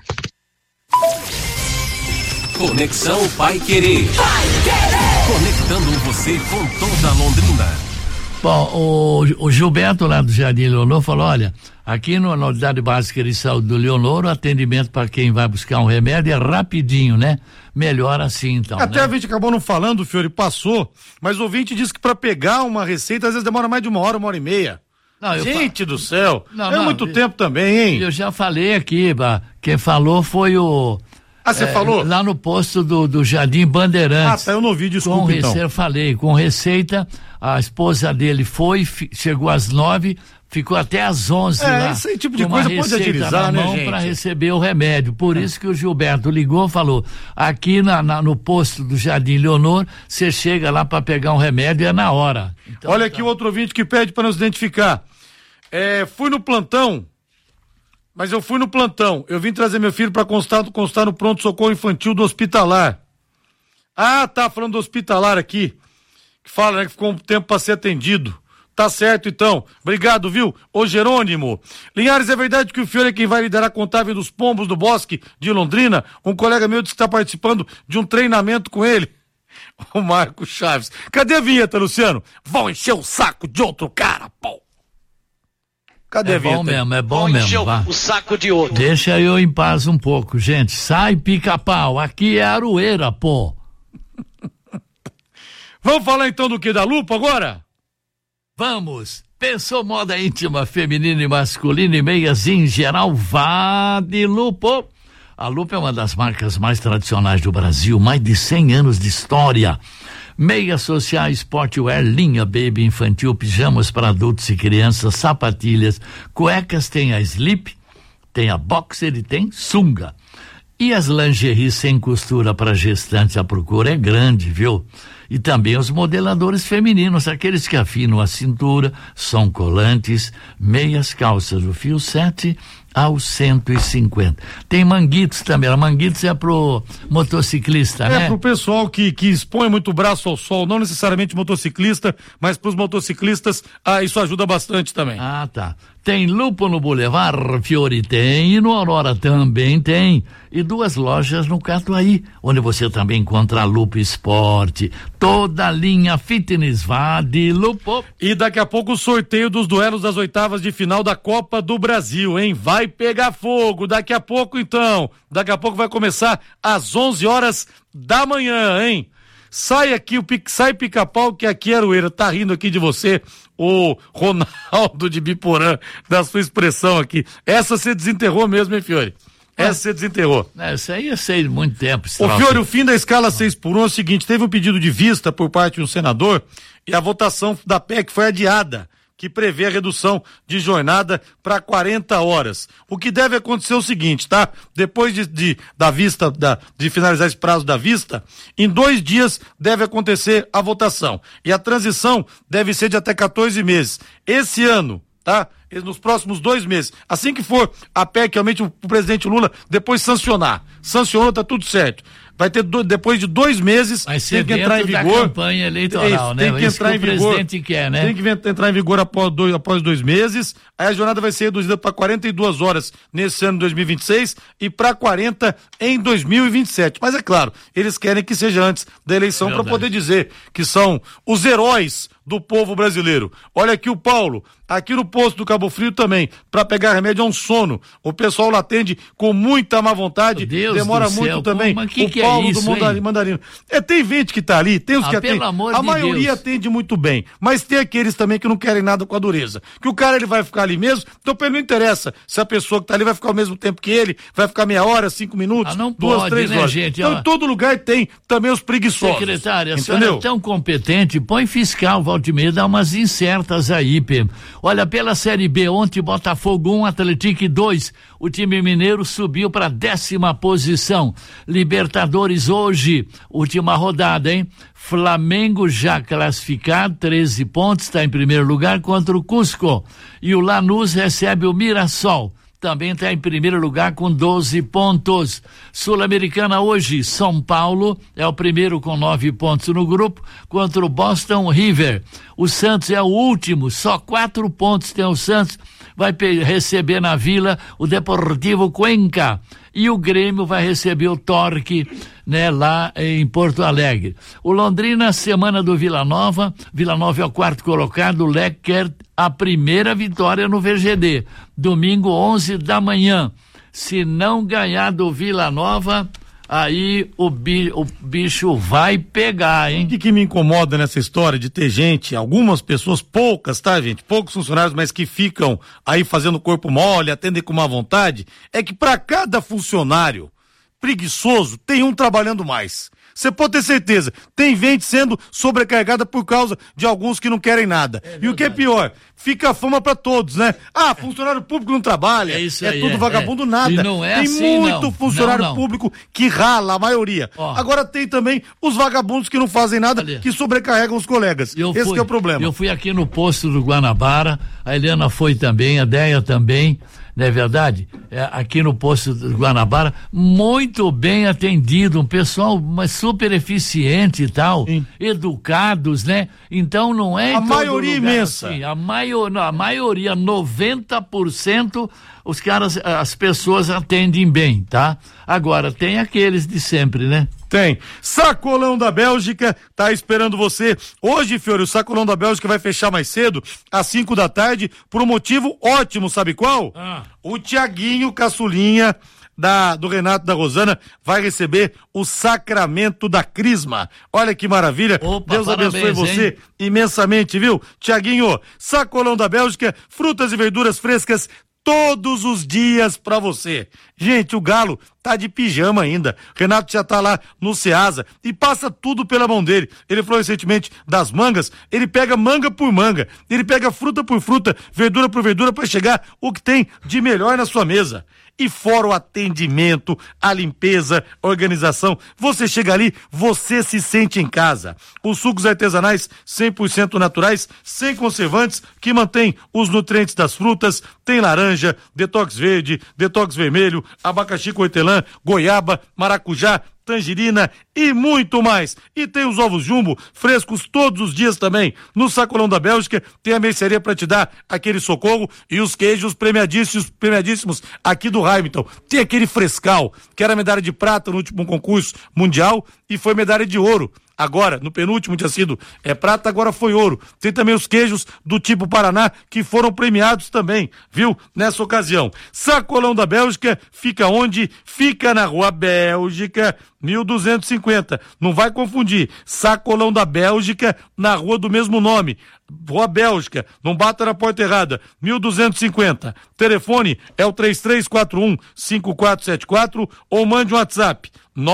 [SPEAKER 3] Conexão Paiquerê. Conectando você com toda Londrina.
[SPEAKER 1] Bom, o Gilberto lá do Jardim Leonor falou, olha, aqui na unidade básica de saúde do Leonor, o atendimento para quem vai buscar um remédio é rapidinho, né? Melhor assim, então.
[SPEAKER 2] Até
[SPEAKER 1] né?
[SPEAKER 2] A gente acabou não falando, Fiore, passou, mas o ouvinte disse que para pegar uma receita às vezes demora mais de 1 hora, 1h30. Não, gente do céu, muito tempo também, hein?
[SPEAKER 1] Eu já falei aqui, quem falou foi o...
[SPEAKER 2] Ah, você falou?
[SPEAKER 1] Lá no posto do Jardim Bandeirantes.
[SPEAKER 2] Ah, tá, eu não ouvi, desculpa,
[SPEAKER 1] então. Eu falei, com receita, a esposa dele chegou às 9, ficou até às 11 lá.
[SPEAKER 2] Esse tipo de coisa pode agilizar, né, gente?
[SPEAKER 1] Para receber o remédio. Por isso que o Gilberto ligou, falou, aqui no posto do Jardim Leonor, você chega lá para pegar um remédio, é na hora. Então,
[SPEAKER 2] olha aqui o outro ouvinte que pede para nos identificar. Fui no plantão, mas eu fui no plantão. Eu vim trazer meu filho para constar no pronto-socorro infantil do hospitalar. Ah, tá falando do hospitalar aqui. Que fala, né, que ficou um tempo para ser atendido. Tá certo, então. Obrigado, viu? Ô, Jerônimo. Linhares, é verdade que o Fiore é quem vai liderar a contagem dos pombos do Bosque de Londrina? Um colega meu disse que está participando de um treinamento com ele. O Marco Chaves. Cadê a vinheta, Luciano? Vão encher o saco de outro cara, pô. Cadê a vinheta?
[SPEAKER 1] É bom mesmo. Encher
[SPEAKER 4] o saco de outro.
[SPEAKER 1] Deixa eu em paz um pouco, gente. Sai, pica-pau. Aqui é Aroeira, pô.
[SPEAKER 2] Vamos falar então do que? Da Lupo agora?
[SPEAKER 1] Vamos! Pensou moda íntima, feminina e masculina e meias em geral? Vá de Lupo! A Lupo é uma das marcas mais tradicionais do Brasil, mais de 100 anos de história. Meias sociais, sportwear, linha baby, infantil, pijamas para adultos e crianças, sapatilhas, cuecas, tem a slip, tem a boxer e tem sunga. E as lingeries sem costura para gestante, a procura é grande, viu? E também os modeladores femininos, aqueles que afinam a cintura, são colantes, meias calças, o fio 7 aos 150. Tem manguitos também, a manguitos é pro motociclista, né?
[SPEAKER 2] É pro pessoal que expõe muito o braço ao sol, não necessariamente motociclista, mas pros motociclistas, isso ajuda bastante também.
[SPEAKER 1] Ah, tá. Tem Lupo no Boulevard, Fiore tem, e no Aurora também tem. E 2 lojas no Catuaí, onde você também encontra a Lupo Esporte, toda a linha fitness, vá de Lupo.
[SPEAKER 2] E daqui a pouco o sorteio dos duelos das oitavas de final da Copa do Brasil, hein? Vai pegar fogo, daqui a pouco então. Daqui a pouco vai começar às 11 horas da manhã, hein? Sai aqui, sai pica-pau, que aqui é Aroeira. Tá rindo aqui de você, o Ronaldo de Biporã, da sua expressão aqui. Essa você desenterrou mesmo, hein, Fiore? Essa você desenterrou.
[SPEAKER 1] Isso aí eu sei de muito tempo.
[SPEAKER 2] Ô, Fiore, o fim da escala 6x1 é o seguinte, teve um pedido de vista por parte de um senador e a votação da PEC foi adiada, que prevê a redução de jornada para 40 horas. O que deve acontecer é o seguinte, tá? Depois de finalizar esse prazo da vista, em 2 dias deve acontecer a votação. E a transição deve ser de até 14 meses. Esse ano, tá? Nos próximos 2 meses. Assim que for a PEC, realmente o presidente Lula depois sancionar. Sancionou, tá tudo certo. Vai ter depois de 2 meses, tem que entrar em vigor.
[SPEAKER 1] Da campanha eleitoral, né?
[SPEAKER 2] Tem que entrar em vigor.
[SPEAKER 1] O presidente quer, né?
[SPEAKER 2] Tem que entrar em vigor após 2 meses. Aí a jornada vai ser reduzida para 42 horas nesse ano de 2026 e para 40 em 2027. Mas é claro, eles querem que seja antes da eleição para poder dizer que são os heróis do povo brasileiro. Olha aqui o Paulo, aqui no posto do Cabo Frio também, para pegar remédio é um sono. O pessoal lá atende com muita má vontade, demora muito também.
[SPEAKER 1] O
[SPEAKER 2] Paulo
[SPEAKER 1] é isso,
[SPEAKER 2] do Mandarino. Tem gente que tá ali, tem os que atendem. A maioria atende muito bem, mas tem aqueles também que não querem nada com a dureza. Que o cara ele vai ficar ali mesmo, então pra ele não interessa se a pessoa que tá ali vai ficar ao mesmo tempo que ele, vai ficar meia hora, 5 minutos,
[SPEAKER 1] não
[SPEAKER 2] 2,
[SPEAKER 1] pode,
[SPEAKER 2] 3 horas.
[SPEAKER 1] Gente,
[SPEAKER 2] então em todo lugar tem também os preguiçosos.
[SPEAKER 1] Secretária, a senhora é tão competente, põe fiscal, volte e meia, dá umas incertas aí, Pê. Olha, pela Série B, ontem Botafogo 1, Atlético 2, o time mineiro subiu para 10ª posição. Libertadores hoje, última rodada, hein? Flamengo já classificado, 13 pontos, está em primeiro lugar contra o Cusco. E o Lanús recebe o Mirassol, também está em primeiro lugar com 12 pontos. Sul-Americana hoje, São Paulo é o primeiro com 9 pontos no grupo, contra o Boston River. O Santos é o último, só 4 pontos tem o Santos, vai receber na Vila o Deportivo Cuenca. E o Grêmio vai receber o Torque, né, lá em Porto Alegre. O Londrina, semana do Vila Nova é o 4º colocado, o Leque quer a primeira vitória no VGD, domingo 11 da manhã. Se não ganhar do Vila Nova, aí o bicho vai pegar, hein?
[SPEAKER 2] O que me incomoda nessa história de ter gente, algumas pessoas, poucas, tá, gente? Poucos funcionários, mas que ficam aí fazendo corpo mole, atendem com má vontade, é que para cada funcionário preguiçoso, tem um trabalhando mais. Você pode ter certeza, tem gente sendo sobrecarregada por causa de alguns que não querem nada. E o que é pior, fica a fama pra todos, né? Ah, funcionário público não trabalha, tudo vagabundo, nada.
[SPEAKER 1] E não é
[SPEAKER 2] tem
[SPEAKER 1] assim,
[SPEAKER 2] muito funcionário público que rala, a maioria. Agora tem também os vagabundos que não fazem nada, que sobrecarregam os colegas. Esse que é o problema.
[SPEAKER 1] Eu fui aqui no posto do Guanabara, a Helena foi também, a Deia também, não é verdade? Aqui no posto do Guanabara, muito bem atendido, um pessoal super eficiente e tal, educados, né? Então não é
[SPEAKER 2] a maioria imensa.
[SPEAKER 1] Assim, a maioria, 90%, as pessoas atendem bem, tá? Agora, tem aqueles de sempre, né?
[SPEAKER 2] Tem. Sacolão da Bélgica tá esperando você. Hoje, Fiore, o Sacolão da Bélgica vai fechar mais cedo, às 5 da tarde, por um motivo ótimo, sabe qual? O Tiaguinho Caçulinha do Renato da Rosana vai receber o sacramento da Crisma. Olha que maravilha. Deus abençoe você imensamente, viu? Tiaguinho, Sacolão da Bélgica, frutas e verduras frescas todos os dias pra você. Gente, o Galo tá de pijama ainda. Renato já tá lá no Ceasa e passa tudo pela mão dele. Ele falou recentemente das mangas, ele pega manga por manga, ele pega fruta por fruta, verdura por verdura pra chegar o que tem de melhor na sua mesa. E fora o atendimento, a limpeza, a organização, você chega ali, você se sente em casa. Os sucos artesanais 100% naturais, sem conservantes, que mantém os nutrientes das frutas, tem laranja, detox verde, detox vermelho, abacaxi com hortelã, goiaba, maracujá, tangerina e muito mais. E tem os ovos jumbo frescos todos os dias também. No Sacolão da Bélgica tem a mercearia para te dar aquele socorro e os queijos premiadíssimos aqui do Hamilton. Tem aquele frescal, que era medalha de prata no último concurso mundial e foi medalha de ouro. Agora, no penúltimo tinha sido prata, agora foi ouro. Tem também os queijos do tipo Paraná, que foram premiados também, viu? Nessa ocasião. Sacolão da Bélgica fica onde? Fica na Rua Bélgica, 1250. Não vai confundir. Sacolão da Bélgica, na rua do mesmo nome. Rua Bélgica, não bata na porta errada, 1250. Telefone é o 3341-5474 ou mande um WhatsApp,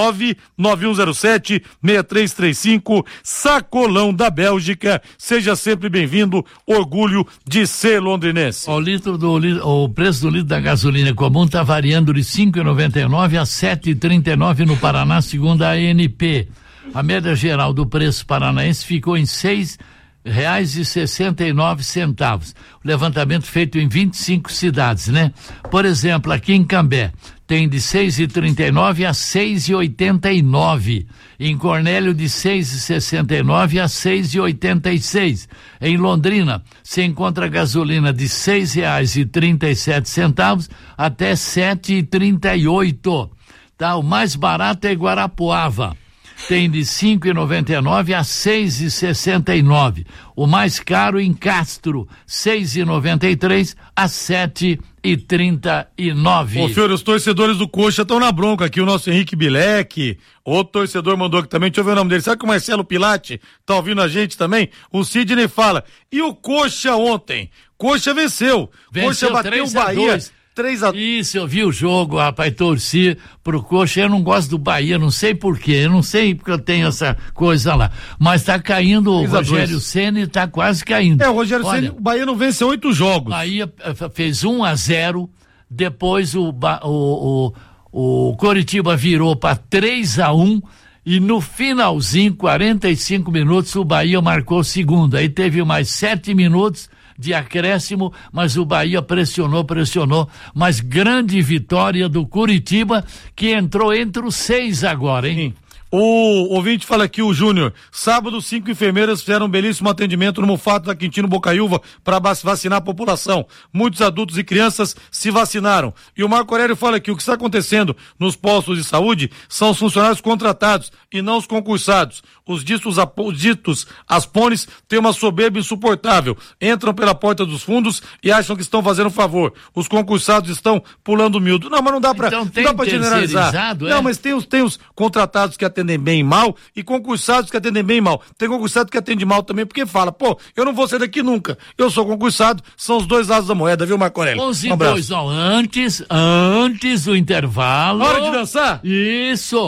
[SPEAKER 2] 99107-6335, Sacolão da Bélgica. Seja sempre bem-vindo, orgulho de ser londrinense.
[SPEAKER 1] O preço do litro da gasolina comum está variando de 5,99 a 7,39 no Paraná, segundo a ANP. A média geral do preço paranaense ficou em R$6,69. O levantamento feito em 25 cidades, né? Por exemplo, aqui em Cambé tem de 6,39 a 6,89. Em Cornélio de 6,69 a 6,86. Em Londrina se encontra gasolina de R$6,37 até 7,38. Tá? O mais barato é Guarapuava. Tem de 5,99 a 6,69. O mais caro em Castro, 6,93 a 7,39.
[SPEAKER 2] Ô, Fiore, os torcedores do Coxa estão na bronca aqui. O nosso Henrique Bilek, outro torcedor mandou aqui também. Deixa eu ver o nome dele. Sabe que o Marcelo Pilate tá ouvindo a gente também? O Sidney fala. E o Coxa ontem? Coxa venceu. Coxa bateu o Bahia. 3-2.
[SPEAKER 1] Isso, eu vi o jogo, rapaz, torci pro Coxa. Eu não gosto do Bahia, não sei porquê, eu não sei porque eu tenho essa coisa lá, mas tá caindo, o Rogério Ceni tá quase caindo.
[SPEAKER 2] O Rogério Ceni, o Bahia não venceu 8 jogos.
[SPEAKER 1] Bahia fez 1-0, depois o Coritiba virou para 3-1 e no finalzinho, 45 minutos, o Bahia marcou o segundo. Aí teve mais 7 minutos de acréscimo, mas o Bahia pressionou, mas grande vitória do Coritiba, que entrou entre os 6 agora, hein?
[SPEAKER 2] O ouvinte fala aqui, o Júnior, sábado 5 enfermeiras fizeram um belíssimo atendimento no Mufato da Quintino Bocaiúva para vacinar a população. Muitos adultos e crianças se vacinaram. E o Marco Aurélio fala aqui, o que está acontecendo nos postos de saúde são os funcionários contratados e não os concursados. Os ditos aspones têm uma soberba insuportável. Entram pela porta dos fundos e acham que estão fazendo favor. Os concursados estão pulando miúdo. Não, mas não dá pra,
[SPEAKER 1] então,
[SPEAKER 2] não dá pra generalizar. Não, mas tem os contratados que atendem bem e mal e concursados que atendem bem e mal. Tem concursado que atende mal também porque fala, eu não vou sair daqui nunca. Eu sou concursado, são os dois lados da moeda, viu, Marco Aurélio?
[SPEAKER 1] 11:02, antes do intervalo.
[SPEAKER 2] Hora de dançar?
[SPEAKER 1] Isso.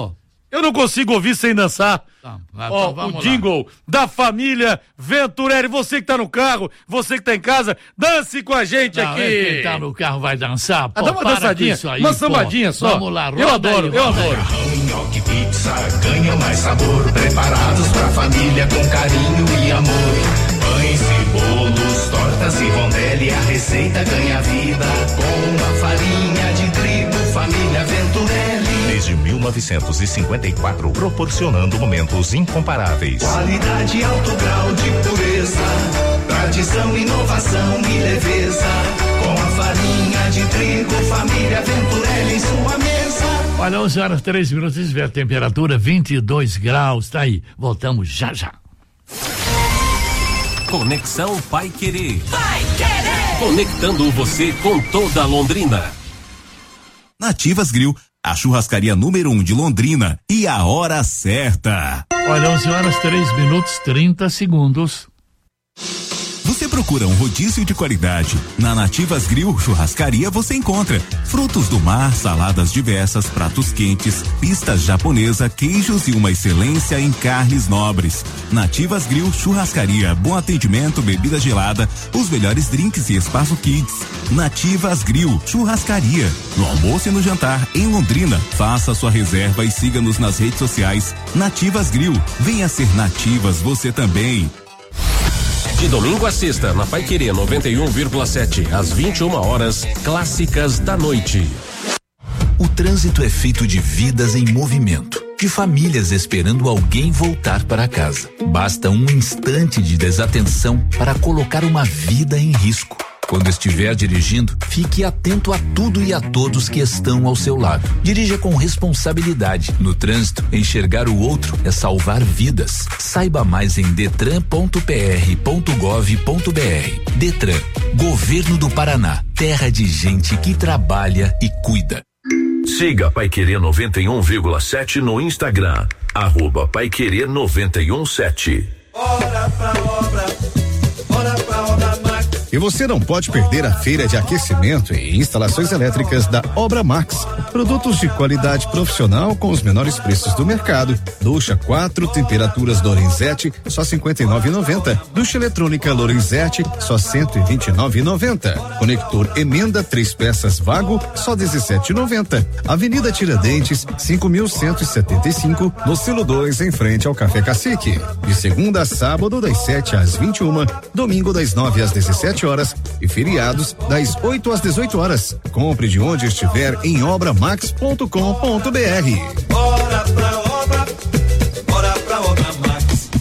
[SPEAKER 2] Eu não consigo ouvir sem dançar. Ó,
[SPEAKER 1] vamos
[SPEAKER 2] o jingle da família Venturelli. Você que tá no carro, você que tá em casa, dance com a gente aqui.
[SPEAKER 1] Quem tá no carro vai dançar. Pô,
[SPEAKER 2] dá uma dançadinha,
[SPEAKER 1] aí,
[SPEAKER 2] uma sambadinha só.
[SPEAKER 1] Vamos lá, roda
[SPEAKER 2] eu adoro.
[SPEAKER 4] Nhoque pizza ganha mais sabor, preparados pra família com carinho e amor. Pães e bolos, tortas e rondelli, a receita ganha vida com a farinha de trigo, família Venturelli.
[SPEAKER 5] Desde 1954, proporcionando momentos incomparáveis.
[SPEAKER 4] Qualidade e alto grau de pureza, tradição, inovação e leveza. Com a farinha de trigo, família Venturelli em sua mesa.
[SPEAKER 1] Olha, 11 horas 3 minutos, a temperatura 22 graus, tá aí. Voltamos já.
[SPEAKER 3] Conexão Pai Querer. Conectando você com toda Londrina.
[SPEAKER 7] Nativas Grill, a churrascaria número 1 de Londrina, e a hora certa.
[SPEAKER 1] Olha, 11 horas 3 minutos 30 segundos.
[SPEAKER 7] Você procura um rodízio de qualidade. Na Nativas Grill Churrascaria você encontra frutos do mar, saladas diversas, pratos quentes, pistas japonesa, queijos e uma excelência em carnes nobres. Nativas Grill Churrascaria, bom atendimento, bebida gelada, os melhores drinks e espaço kids. Nativas Grill Churrascaria, no almoço e no jantar em Londrina. Faça sua reserva e siga-nos nas redes sociais. Nativas Grill, venha ser Nativas você também.
[SPEAKER 3] De domingo a sexta, na Pai Querer 91,7, às 21 horas, clássicas da noite.
[SPEAKER 9] O trânsito é feito de vidas em movimento, de famílias esperando alguém voltar para casa. Basta um instante de desatenção para colocar uma vida em risco. Quando estiver dirigindo, fique atento a tudo e a todos que estão ao seu lado. Dirija com responsabilidade. No trânsito, enxergar o outro é salvar vidas. Saiba mais em detran.pr.gov.br. Detran, Governo do Paraná, terra de gente que trabalha e cuida.
[SPEAKER 22] Siga Pai Querer 91,7 no Instagram, @Pai Querer 91,7.
[SPEAKER 4] Bora pra obra Max.
[SPEAKER 23] E você não pode perder a feira de aquecimento e instalações elétricas da Obra Max. Produtos de qualidade profissional com os menores preços do mercado. Ducha 4 temperaturas Lorenzetti, só R$59,90. Ducha eletrônica Lorenzetti, só R$129,90. Conector emenda 3 peças Vago, só R$17,90. Avenida Tiradentes, 5.175, no Silo 2, em frente ao Café Cacique. De segunda a sábado, das 7 às 21, domingo das 9 às 17 horas e feriados das 8 às 18 horas. Compre de onde estiver em obramax.com.br.
[SPEAKER 4] Bora pra obra Max.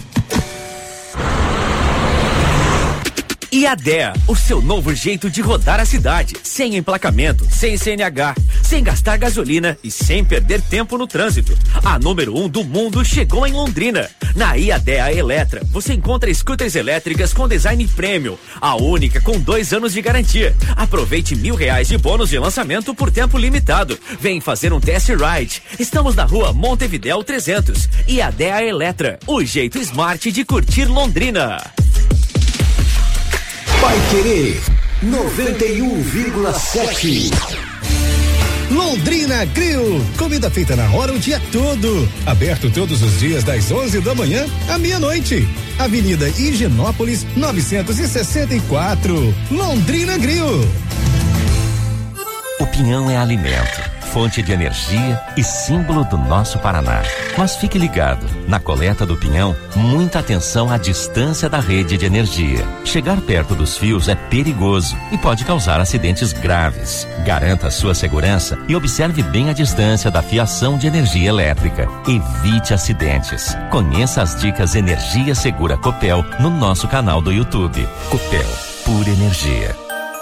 [SPEAKER 10] IADEA, o seu novo jeito de rodar a cidade, sem emplacamento, sem CNH, sem gastar gasolina e sem perder tempo no trânsito. A número 1 do mundo chegou em Londrina. Na IADEA Eletra, você encontra scooters elétricas com design premium, a única com 2 anos de garantia. Aproveite R$1.000 de bônus de lançamento por tempo limitado. Vem fazer um test ride. Estamos na rua Montevidéu 300. IADEA Eletra, o jeito smart de curtir Londrina.
[SPEAKER 22] Pai Querer 91,7.
[SPEAKER 23] Londrina Grill, comida feita na hora o dia todo. Aberto todos os dias das 11 da manhã à meia-noite. Avenida Higienópolis 964. Londrina Grill.
[SPEAKER 21] O pinhão é alimento, fonte de energia e símbolo do nosso Paraná. Mas fique ligado, na coleta do pinhão, muita atenção à distância da rede de energia. Chegar perto dos fios é perigoso e pode causar acidentes graves. Garanta sua segurança e observe bem a distância da fiação de energia elétrica. Evite acidentes. Conheça as dicas Energia Segura Copel no nosso canal do YouTube. Copel, pura energia.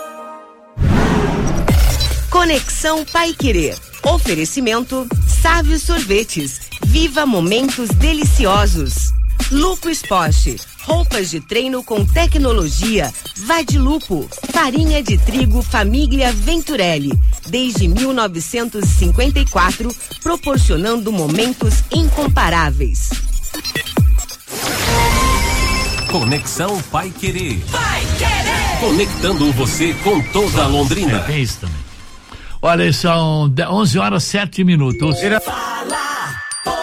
[SPEAKER 17] Conexão Pai Querer. Oferecimento Sávio Sorvetes. Viva momentos deliciosos. Lupo Esporte. Roupas de treino com tecnologia. Vadilupo. Farinha de trigo família Venturelli. Desde 1954, proporcionando momentos incomparáveis.
[SPEAKER 3] Conexão Pai Querer. Conectando você com toda a Londrina.
[SPEAKER 1] É isso também. Olha, são 11 horas 7 minutos.
[SPEAKER 11] Fala,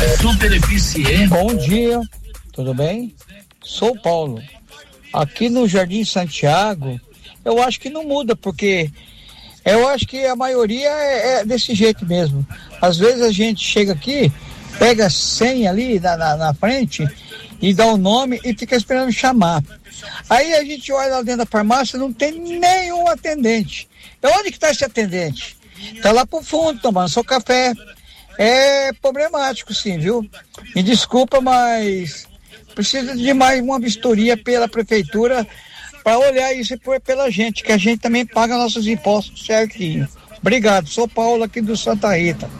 [SPEAKER 1] Super eficiente.
[SPEAKER 8] Bom dia, tudo bem? Sou o Paulo. Aqui no Jardim Santiago, eu acho que não muda, porque eu acho que a maioria é desse jeito mesmo. Às vezes a gente chega aqui, pega a senha ali na frente e dá o nome e fica esperando chamar. Aí a gente olha lá dentro da farmácia, não tem nenhum atendente. Onde que está esse atendente? Está lá pro fundo, tomando seu café. É problemático, sim, viu? Me desculpa, mas precisa de mais uma vistoria pela prefeitura para olhar isso pela gente, que a gente também paga nossos impostos certinho. Obrigado, sou Paulo aqui do Santa Rita.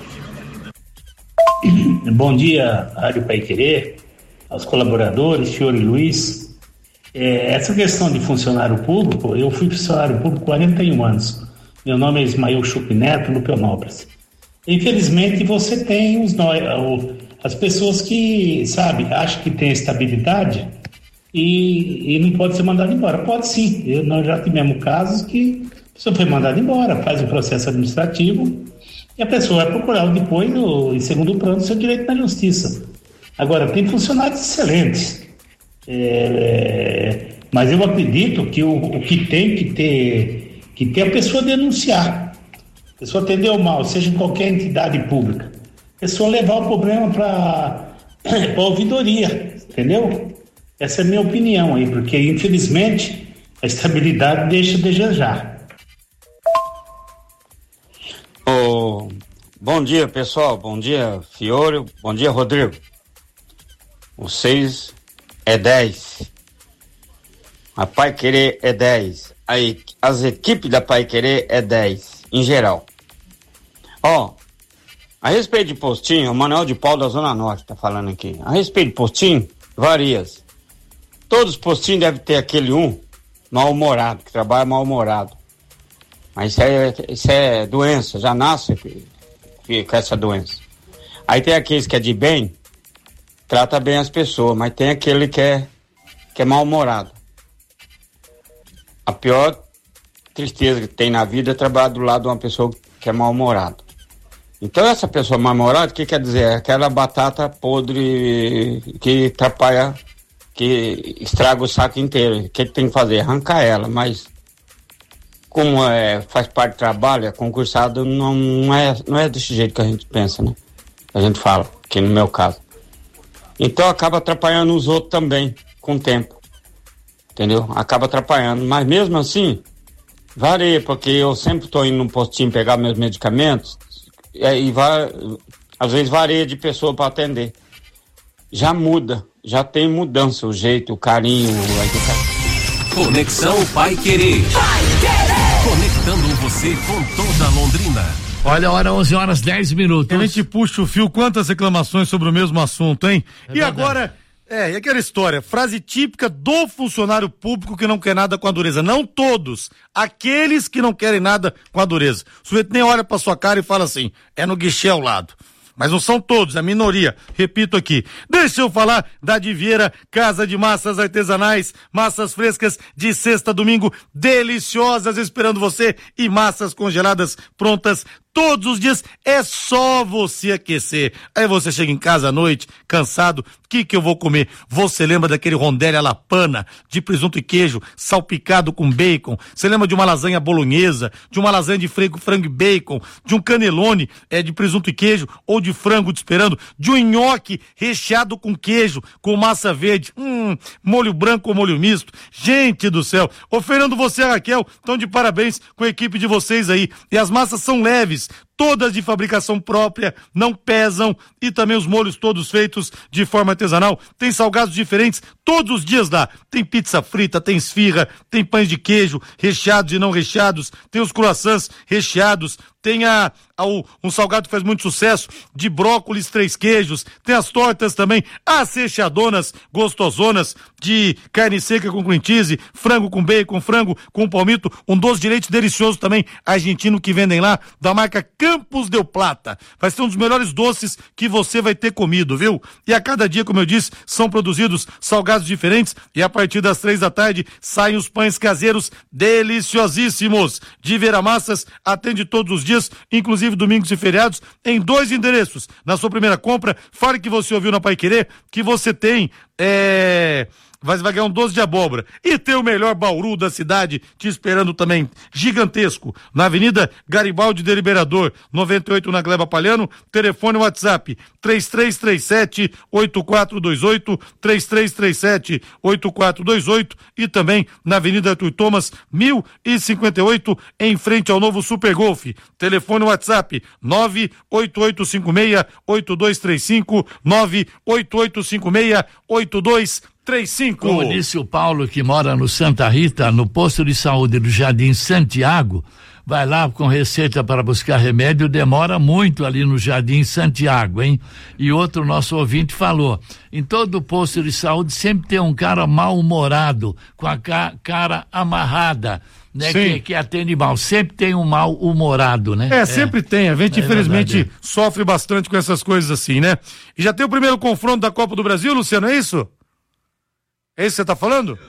[SPEAKER 12] Bom dia, Rádio Pai Querer, aos colaboradores, senhor e Luiz. Essa questão de funcionário público, eu fui funcionário público 41 anos. Meu nome é Ismael Chup Neto, no Peonópolis. Infelizmente, você tem as pessoas que, acham que tem estabilidade e não pode ser mandado embora. Pode sim. Nós já tivemos casos que a pessoa foi mandada embora, faz o processo administrativo e a pessoa vai procurar depois, em segundo plano, seu direito na justiça. Agora, tem funcionários excelentes. Mas eu acredito que o que tem que ter a pessoa denunciar. A pessoa atendeu mal, seja em qualquer entidade pública. A pessoa levar o problema para a ouvidoria, entendeu? Essa é a minha opinião aí, porque infelizmente a estabilidade deixa a desejar.
[SPEAKER 13] Bom dia, pessoal. Bom dia, Fiore. Bom dia, Rodrigo. Vocês é 10. A Pai Querer é 10. Aí, as equipes da Pai Querer é 10, em geral. A respeito de postinho, o Manuel de Paulo da Zona Norte tá falando aqui. A respeito de postinho, várias. Todos os postinhos devem ter aquele mal-humorado, que trabalha mal-humorado. Mas isso é doença, já nasce com essa doença. Aí tem aqueles que é de bem, trata bem as pessoas, mas tem aquele que é mal-humorado. A pior tristeza que tem na vida é trabalhar do lado de uma pessoa que é mal-humorada. Então essa pessoa mal-humorada, o que quer dizer? É aquela batata podre que atrapalha, que estraga o saco inteiro. O que tem que fazer? Arrancar ela, mas como faz parte do trabalho, é concursado, não é desse jeito que a gente pensa, né? A gente fala, que no meu caso. Então acaba atrapalhando os outros também, com o tempo. Entendeu? Acaba atrapalhando. Mas mesmo assim, varia, porque eu sempre estou indo no postinho pegar meus medicamentos e às vezes varia de pessoa para atender. Já muda, já tem mudança, o jeito, o carinho, a educação.
[SPEAKER 3] Conexão Pai Querer. Pai Querer. Conectando você com toda Londrina.
[SPEAKER 1] Olha a hora, 11h10.
[SPEAKER 2] A gente puxa o fio, quantas reclamações sobre o mesmo assunto, hein? E agora, e aquela história, frase típica do funcionário público que não quer nada com a dureza. Não todos, aqueles que não querem nada com a dureza. O sujeito nem olha pra sua cara e fala assim, é no guichê ao lado. Mas não são todos, é a minoria. Repito aqui. Deixa eu falar da Divieira, casa de massas artesanais, massas frescas de sexta a domingo, deliciosas esperando você e massas congeladas prontas todos os dias. É só você aquecer. Aí você chega em casa à noite, cansado, o que eu vou comer? Você lembra daquele rondelli à la pana, de presunto e queijo, salpicado com bacon? Você lembra de uma lasanha bolonhesa, de uma lasanha de frango e bacon, de um canelone de presunto e queijo, ou de frango te esperando, de um nhoque recheado com queijo, com massa verde, molho branco ou molho misto? Gente do céu, ô Fernando, você e a Raquel estão de parabéns com a equipe de vocês aí, e as massas são leves, todas de fabricação própria, não pesam, e também os molhos todos feitos de forma artesanal. Tem salgados diferentes todos os dias lá. Tem pizza frita, tem esfirra, tem pães de queijo recheados e não recheados, tem os croissants recheados, tem um salgado que faz muito sucesso, de brócolis 3 queijos, tem as tortas também, as recheadonas gostosonas de carne seca com cream cheese, frango com bacon, frango com palmito, um doce de leite delicioso também, argentino, que vendem lá, da marca Campos del Plata. Vai ser um dos melhores doces que você vai ter comido, viu? E a cada dia, como eu disse, são produzidos salgados diferentes e a partir das 3 da tarde saem os pães caseiros deliciosíssimos. De Veramassas atende todos os dias, inclusive domingos e feriados, em 2 endereços. Na sua primeira compra, fale que você ouviu na Paiquerê, que você tem vai ganhar um doce de abóbora. E tem o melhor bauru da cidade te esperando também, gigantesco, na Avenida Garibaldi de Liberador, 98 na Gleba Palhano, telefone WhatsApp 3337-8428, 3337-8428 e também na Avenida Arthur Thomas, 1058, em frente ao novo Super Golf. Telefone WhatsApp 98856-8235, 98856-8235.
[SPEAKER 1] Como disse o Paulo, que mora no Santa Rita, no posto de saúde do Jardim Santiago, vai lá com receita para buscar remédio, demora muito ali no Jardim Santiago, hein? E outro nosso ouvinte falou, em todo posto de saúde sempre tem um cara mal-humorado, com a cara amarrada, né? Que atende mal, sempre tem um mal-humorado, né?
[SPEAKER 2] Sempre tem, a gente infelizmente sofre bastante com essas coisas assim, né? E já tem o primeiro confronto da Copa do Brasil, Luciano, é isso? É isso que você tá falando?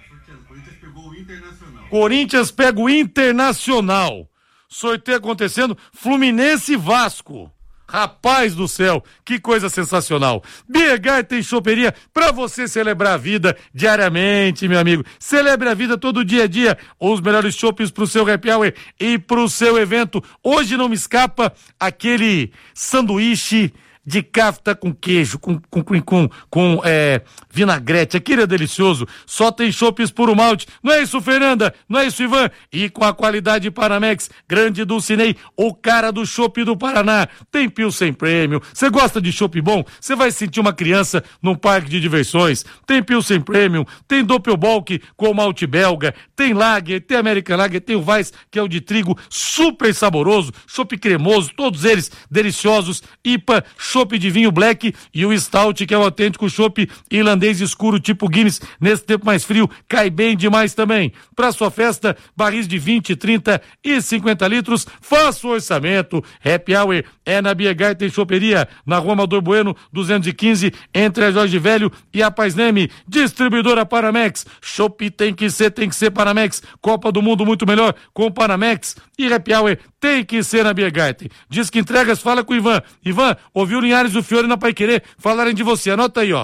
[SPEAKER 2] Corinthians pega o Internacional. Sorteio acontecendo, Fluminense e Vasco. Rapaz do céu, que coisa sensacional. BH tem choperia pra você celebrar a vida diariamente, meu amigo. Celebre a vida todo dia a dia. Os melhores chopes pro seu happy hour e pro seu evento. Hoje não me escapa aquele sanduíche de kafta com queijo, com vinagrete, aquele é delicioso, só tem chopes puro malte, não é isso, Fernanda? Não é isso, Ivan? E com a qualidade Paramex, grande Dulcinei, o cara do chopp do Paraná, tem Pilsen Premium, você gosta de chopp bom? Você vai sentir uma criança num parque de diversões, tem Pilsen Premium, tem Doppelbock com malte belga, tem Lager, tem American Lager, tem o Weiss, que é o de trigo, super saboroso, chopp cremoso, todos eles deliciosos, IPA, chopp de vinho black e o Stout, que é o autêntico chopp irlandês escuro tipo Guinness, nesse tempo mais frio, cai bem demais também. Para sua festa, barris de 20, 30 e 50 litros, faça o orçamento. Happy Hour é na BH, tem choperia na Rua Amador Bueno, 215, entre a Jorge Velho e a Paz Leme. Distribuidora Paramex, chopp tem que ser Paramex. Copa do Mundo muito melhor com Paramex e Happy Hour tem que ser na BH. Diz que entregas, fala com o Ivan. Ivan, ouviu Linhares do Fiore na Paiquerê falarem de você, anota aí, ó,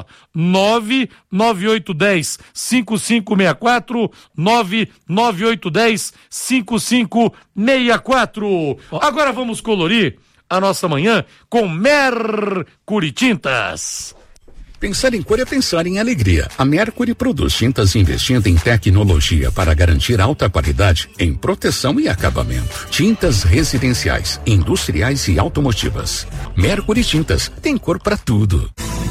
[SPEAKER 2] 99810-5564, 99810-5564. Agora vamos colorir a nossa manhã com Mercury Tintas.
[SPEAKER 14] Pensar em cor é pensar em alegria. A Mercury produz tintas investindo em tecnologia para garantir alta qualidade em proteção e acabamento. Tintas residenciais, industriais e automotivas. Mercury Tintas tem cor para tudo.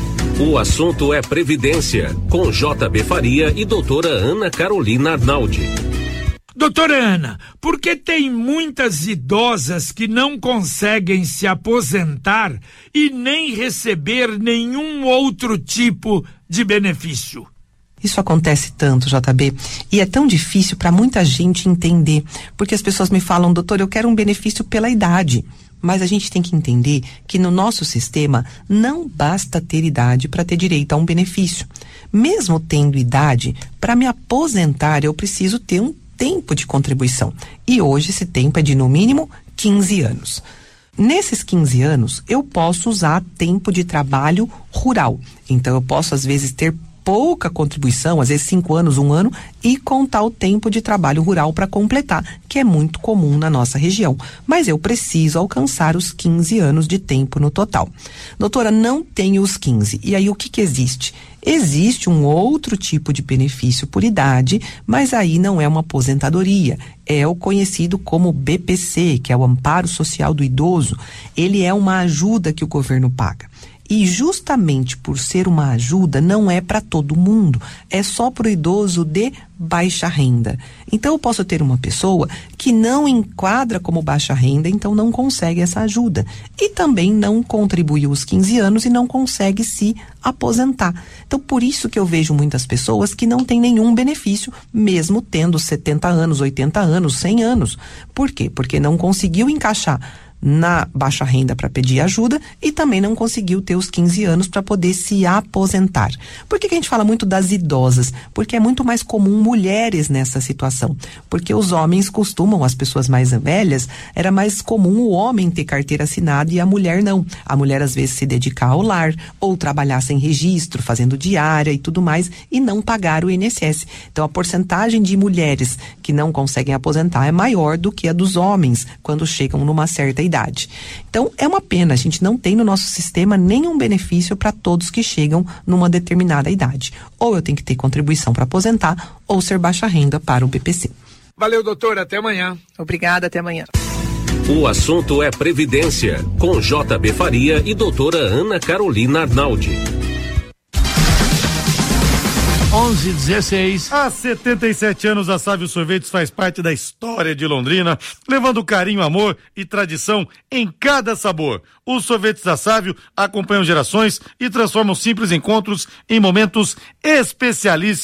[SPEAKER 3] O assunto é Previdência, com JB Faria e doutora Ana Carolina Arnaldi.
[SPEAKER 15] Doutora Ana, por que tem muitas idosas que não conseguem se aposentar e nem receber nenhum outro tipo de benefício?
[SPEAKER 16] Isso acontece tanto, JB, e é tão difícil para muita gente entender, porque as pessoas me falam, doutor, eu quero um benefício pela idade. Mas a gente tem que entender que no nosso sistema não basta ter idade para ter direito a um benefício. Mesmo tendo idade, para me aposentar eu preciso ter um tempo de contribuição. E hoje esse tempo é de no mínimo 15 anos. Nesses 15 anos, eu posso usar tempo de trabalho rural. Então eu posso às vezes ter pouca contribuição, às vezes 5 anos, 1 ano, e contar o tempo de trabalho rural para completar, que é muito comum na nossa região. Mas eu preciso alcançar os 15 anos de tempo no total. Doutora, não tenho os 15. E aí o que existe? Existe um outro tipo de benefício por idade, mas aí não é uma aposentadoria. É o conhecido como BPC, que é o Amparo Social do Idoso. Ele é uma ajuda que o governo paga. E justamente por ser uma ajuda, não é para todo mundo, é só para o idoso de baixa renda. Então eu posso ter uma pessoa que não enquadra como baixa renda, então não consegue essa ajuda. E também não contribuiu os 15 anos e não consegue se aposentar. Então por isso que eu vejo muitas pessoas que não têm nenhum benefício, mesmo tendo 70 anos, 80 anos, 100 anos. Por quê? Porque não conseguiu encaixar na baixa renda para pedir ajuda e também não conseguiu ter os 15 anos para poder se aposentar. Por que a gente fala muito das idosas? Porque é muito mais comum mulheres nessa situação. Porque os homens costumam, as pessoas mais velhas, era mais comum o homem ter carteira assinada e a mulher não. A mulher às vezes se dedicar ao lar ou trabalhar sem registro, fazendo diária e tudo mais e não pagar o INSS. Então a porcentagem de mulheres que não conseguem aposentar é maior do que a dos homens quando chegam numa certa idade. Então é uma pena, a gente não tem no nosso sistema nenhum benefício para todos que chegam numa determinada idade. Ou eu tenho que ter contribuição para aposentar ou ser baixa renda para o BPC.
[SPEAKER 15] Valeu, doutor, até amanhã.
[SPEAKER 16] Obrigada, até amanhã.
[SPEAKER 3] O assunto é Previdência, com JB Faria e doutora Ana Carolina Arnaldi.
[SPEAKER 1] 11:16.
[SPEAKER 2] Há 77 anos a Sávio Sorvetes faz parte da história de Londrina, levando carinho, amor e tradição em cada sabor. Os sorvetes da Sávio acompanham gerações e transformam simples encontros em momentos especialíssimos.